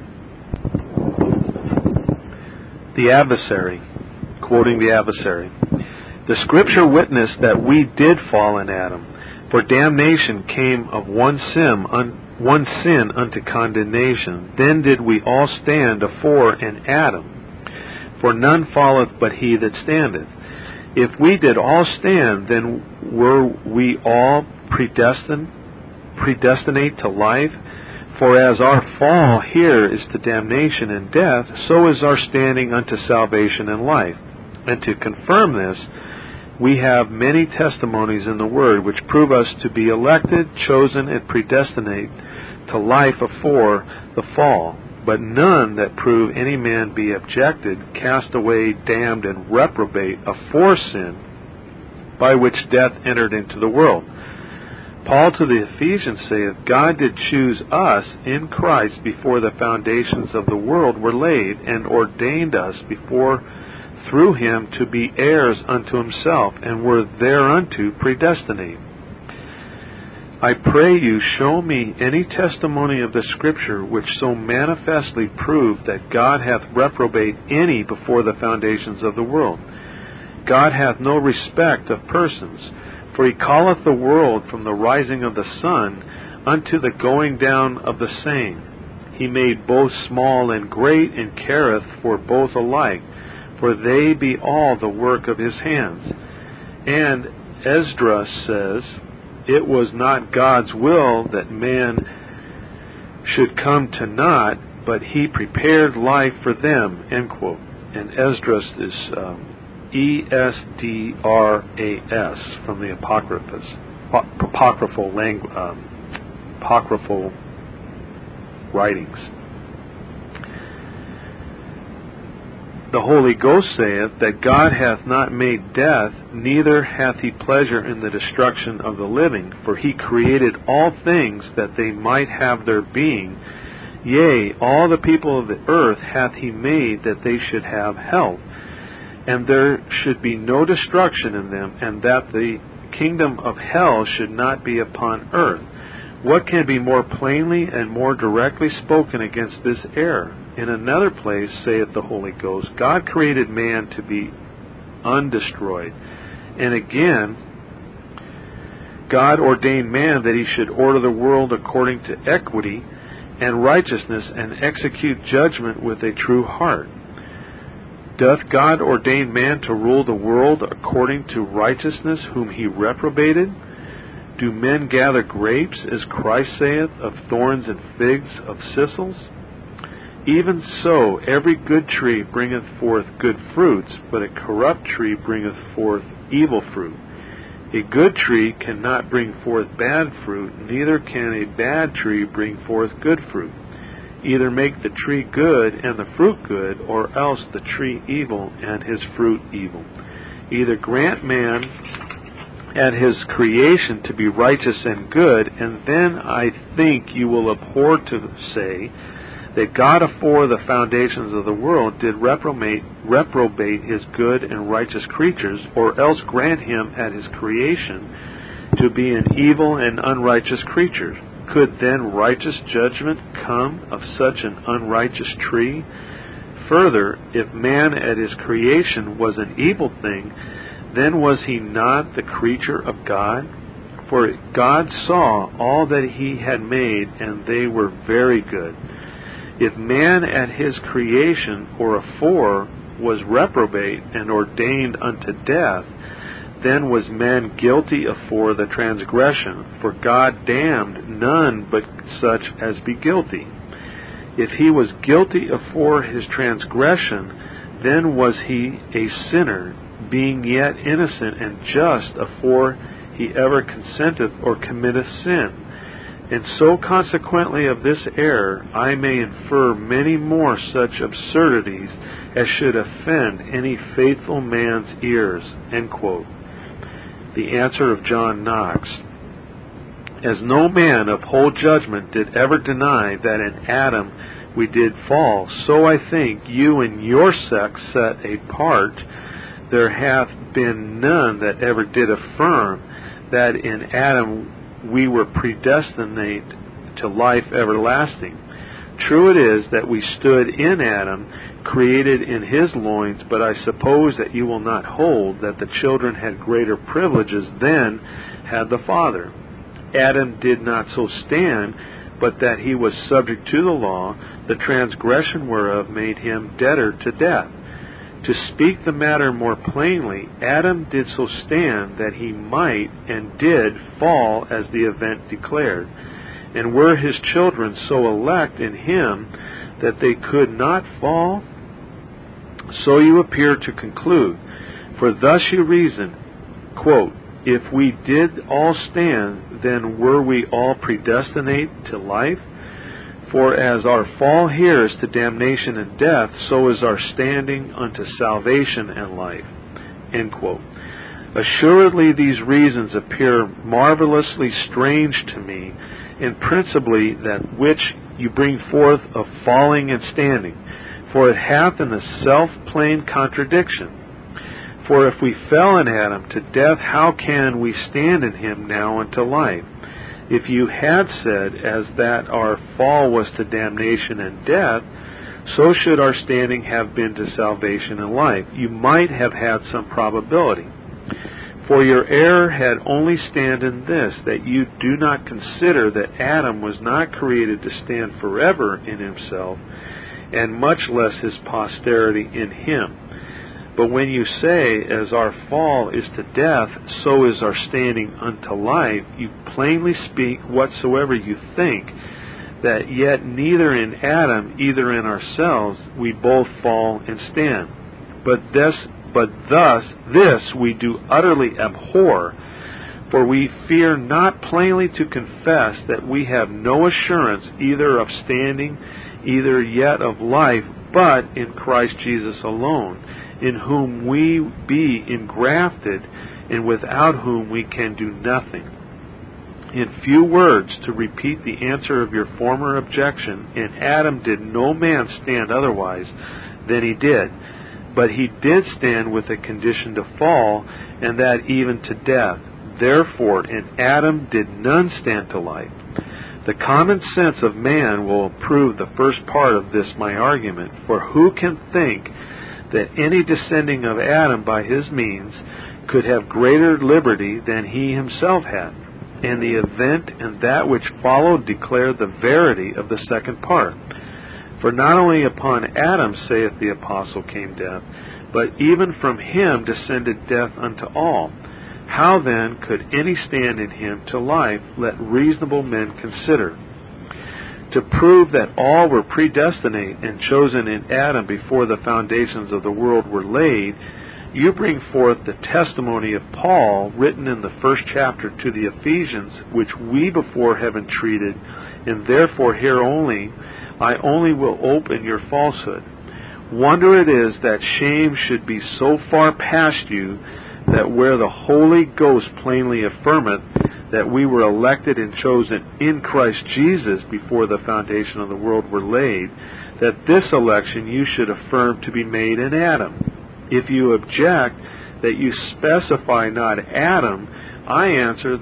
The adversary, quoting the adversary. The Scripture witnessed that we did fall in Adam, for damnation came of one sin one sin unto condemnation, then did we all stand afore an Adam. For none falleth but he that standeth. If we did all stand, then were we all predestinate to life? For as our fall here is to damnation and death, so is our standing unto salvation and life. And to confirm this, we have many testimonies in the Word which prove us to be elected, chosen, and predestinate to life afore the fall, but none that prove any man be objected, cast away, damned, and reprobate afore sin, by which death entered into the world. Paul to the Ephesians saith, God did choose us in Christ before the foundations of the world were laid, and ordained us before through him to be heirs unto himself, and were thereunto predestinate. I pray you show me any testimony of the Scripture which so manifestly prove that God hath reprobate any before the foundations of the world. God hath no respect of persons, for he calleth the world from the rising of the sun unto the going down of the same. He made both small and great, and careth for both alike, for they be all the work of his hands. And Esdras says, it was not God's will that man should come to naught, but he prepared life for them, end quote. And Esdras is E-S-D-R-A-S, from the apocryphal writings. The Holy Ghost saith that God hath not made death, neither hath he pleasure in the destruction of the living, for he created all things that they might have their being. Yea, all the people of the earth hath he made that they should have health, and there should be no destruction in them, and that the kingdom of hell should not be upon earth. What can be more plainly and more directly spoken against this error? In another place saith the Holy Ghost, God created man to be undestroyed. And again, God ordained man that he should order the world according to equity and righteousness, and execute judgment with a true heart. Doth God ordain man to rule the world according to righteousness, whom he reprobated? Do men gather grapes, as Christ saith, of thorns, and figs of thistles? Even so, every good tree bringeth forth good fruits, but a corrupt tree bringeth forth evil fruit. A good tree cannot bring forth bad fruit, neither can a bad tree bring forth good fruit. Either make the tree good and the fruit good, or else the tree evil and his fruit evil. Either grant man at his creation to be righteous and good, and then I think you will abhor to say that God afore the foundations of the world did reprobate his good and righteous creatures, or else grant him at his creation to be an evil and unrighteous creature. Could then righteous judgment come of such an unrighteous tree? Further, if man at his creation was an evil thing, then was he not the creature of God? For God saw all that he had made, and they were very good. If man at his creation or afore was reprobate and ordained unto death, then was man guilty afore the transgression, for God damned none but such as be guilty. If he was guilty afore his transgression, then was he a sinner, being yet innocent and just afore he ever consenteth or committeth sin. And so consequently of this error I may infer many more such absurdities as should offend any faithful man's ears. End quote. The answer of John Knox. As no man of whole judgment did ever deny that in Adam we did fall, so I think you and your sex set apart, there hath been none that ever did affirm that in Adam we were predestinate to life everlasting. True it is that we stood in Adam, created in his loins, but I suppose that you will not hold that the children had greater privileges than had the Father. Adam did not so stand, but that he was subject to the law, the transgression whereof made him debtor to death. To speak the matter more plainly, Adam did so stand that he might and did fall as the event declared. And were his children so elect in him that they could not fall? So you appear to conclude. For thus you reason, quote, if we did all stand, then were we all predestinate to life? For as our fall here is to damnation and death, so is our standing unto salvation and life. End quote. Assuredly these reasons appear marvelously strange to me, and principally that which you bring forth of falling and standing, for it hath in itself plain contradiction. For if we fell in Adam to death, how can we stand in him now unto life? If you had said, as that our fall was to damnation and death, so should our standing have been to salvation and life. You might have had some probability. For your error had only stand in this, that you do not consider that Adam was not created to stand forever in himself, and much less his posterity in him. But when you say, as our fall is to death, so is our standing unto life, you plainly speak whatsoever you think, that yet neither in Adam, either in ourselves, we both fall and stand. But thus this we do utterly abhor, for we fear not plainly to confess that we have no assurance either of standing, either yet of life, but in Christ Jesus alone, in whom we be engrafted, and without whom we can do nothing. In few words, to repeat the answer of your former objection, in Adam did no man stand otherwise than he did, but he did stand with a condition to fall, and that even to death. Therefore, in Adam did none stand to life. The common sense of man will approve the first part of this my argument, for who can think that any descending of Adam by his means could have greater liberty than he himself had? And the event and that which followed declare the verity of the second part. For not only upon Adam, saith the apostle, came death, but even from him descended death unto all. How then could any stand in him to life? Let reasonable men consider. To prove that all were predestinate and chosen in Adam before the foundations of the world were laid, you bring forth the testimony of Paul, written in the first chapter to the Ephesians, which we before have entreated, and therefore here I only will open your falsehood. Wonder it is that shame should be so far past you, that where the Holy Ghost plainly affirmeth that we were elected and chosen in Christ Jesus before the foundation of the world were laid, that this election you should affirm to be made in Adam. If you object that you specify not Adam, I answer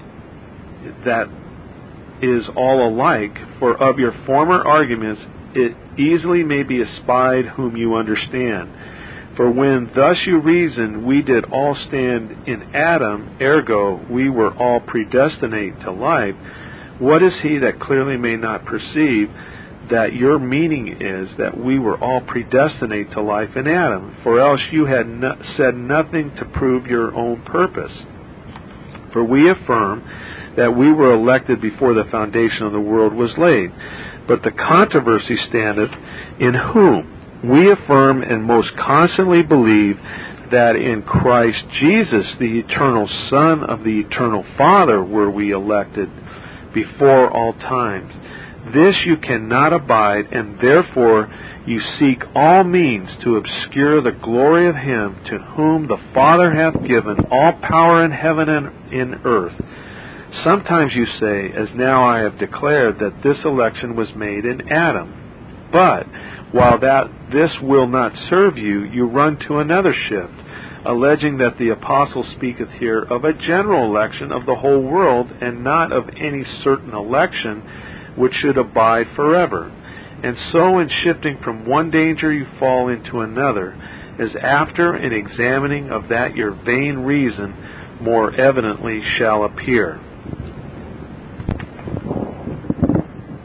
that is all alike, for of your former arguments it easily may be espied whom you understand. For when thus you reason, we did all stand in Adam, ergo we were all predestinate to life, what is he that clearly may not perceive that your meaning is that we were all predestinate to life in Adam? For else you had said nothing to prove your own purpose. For we affirm that we were elected before the foundation of the world was laid. But the controversy standeth in whom? We affirm and most constantly believe that in Christ Jesus, the eternal Son of the eternal Father, were we elected before all times. This you cannot abide, and therefore you seek all means to obscure the glory of him to whom the Father hath given all power in heaven and in earth. Sometimes you say, as now I have declared, that this election was made in Adam. But while this will not serve you, you run to another shift, alleging that the apostle speaketh here of a general election of the whole world, and not of any certain election which should abide forever. And so in shifting from one danger you fall into another, as after an examining of that your vain reason more evidently shall appear.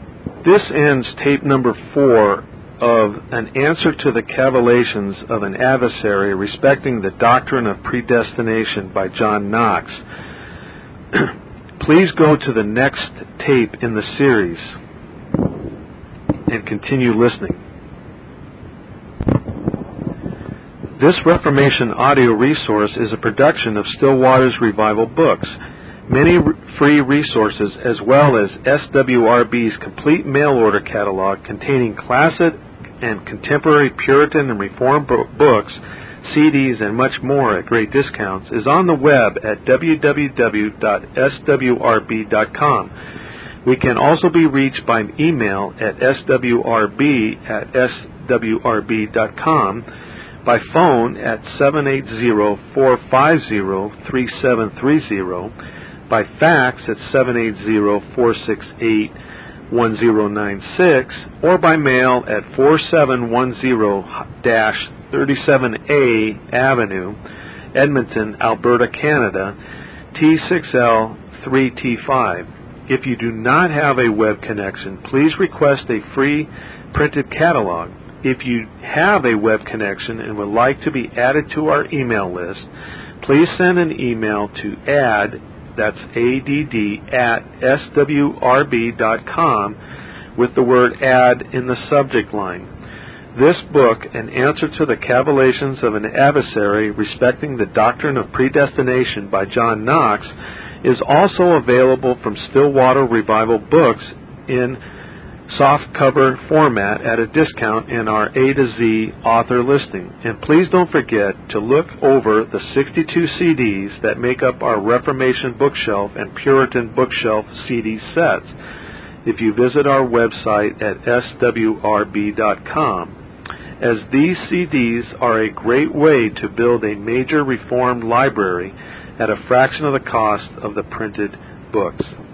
This ends tape number 4 of An Answer to the Cavilitions of an Adversary Respecting the Doctrine of Predestination by John Knox. Please go to the next tape in the series and continue listening. This Reformation audio resource is a production of Still Waters Revival Books. Many free resources, as well as SWRB's complete mail order catalog containing classic and contemporary Puritan and Reformed books, CDs, and much more at great discounts, is on the web at www.swrb.com. We can also be reached by email at swrb@swrb.com, by phone at 780-450-3730, by fax at 780-468-1096, or by mail at 4710-37A Avenue, Edmonton, Alberta, Canada, T6L3T5. If you do not have a web connection, please request a free printed catalog. If you have a web connection and would like to be added to our email list, please send an email to add, that's ADD, at swrb.com with the word add in the subject line. This book, An Answer to the Cavilitions of an Adversary Respecting the Doctrine of Predestination by John Knox, is also available from Stillwater Revival Books in softcover format at a discount in our A to Z author listing. And please don't forget to look over the 62 CDs that make up our Reformation bookshelf and Puritan bookshelf CD sets if you visit our website at swrb.com, as these CDs are a great way to build a major Reformed library at a fraction of the cost of the printed books.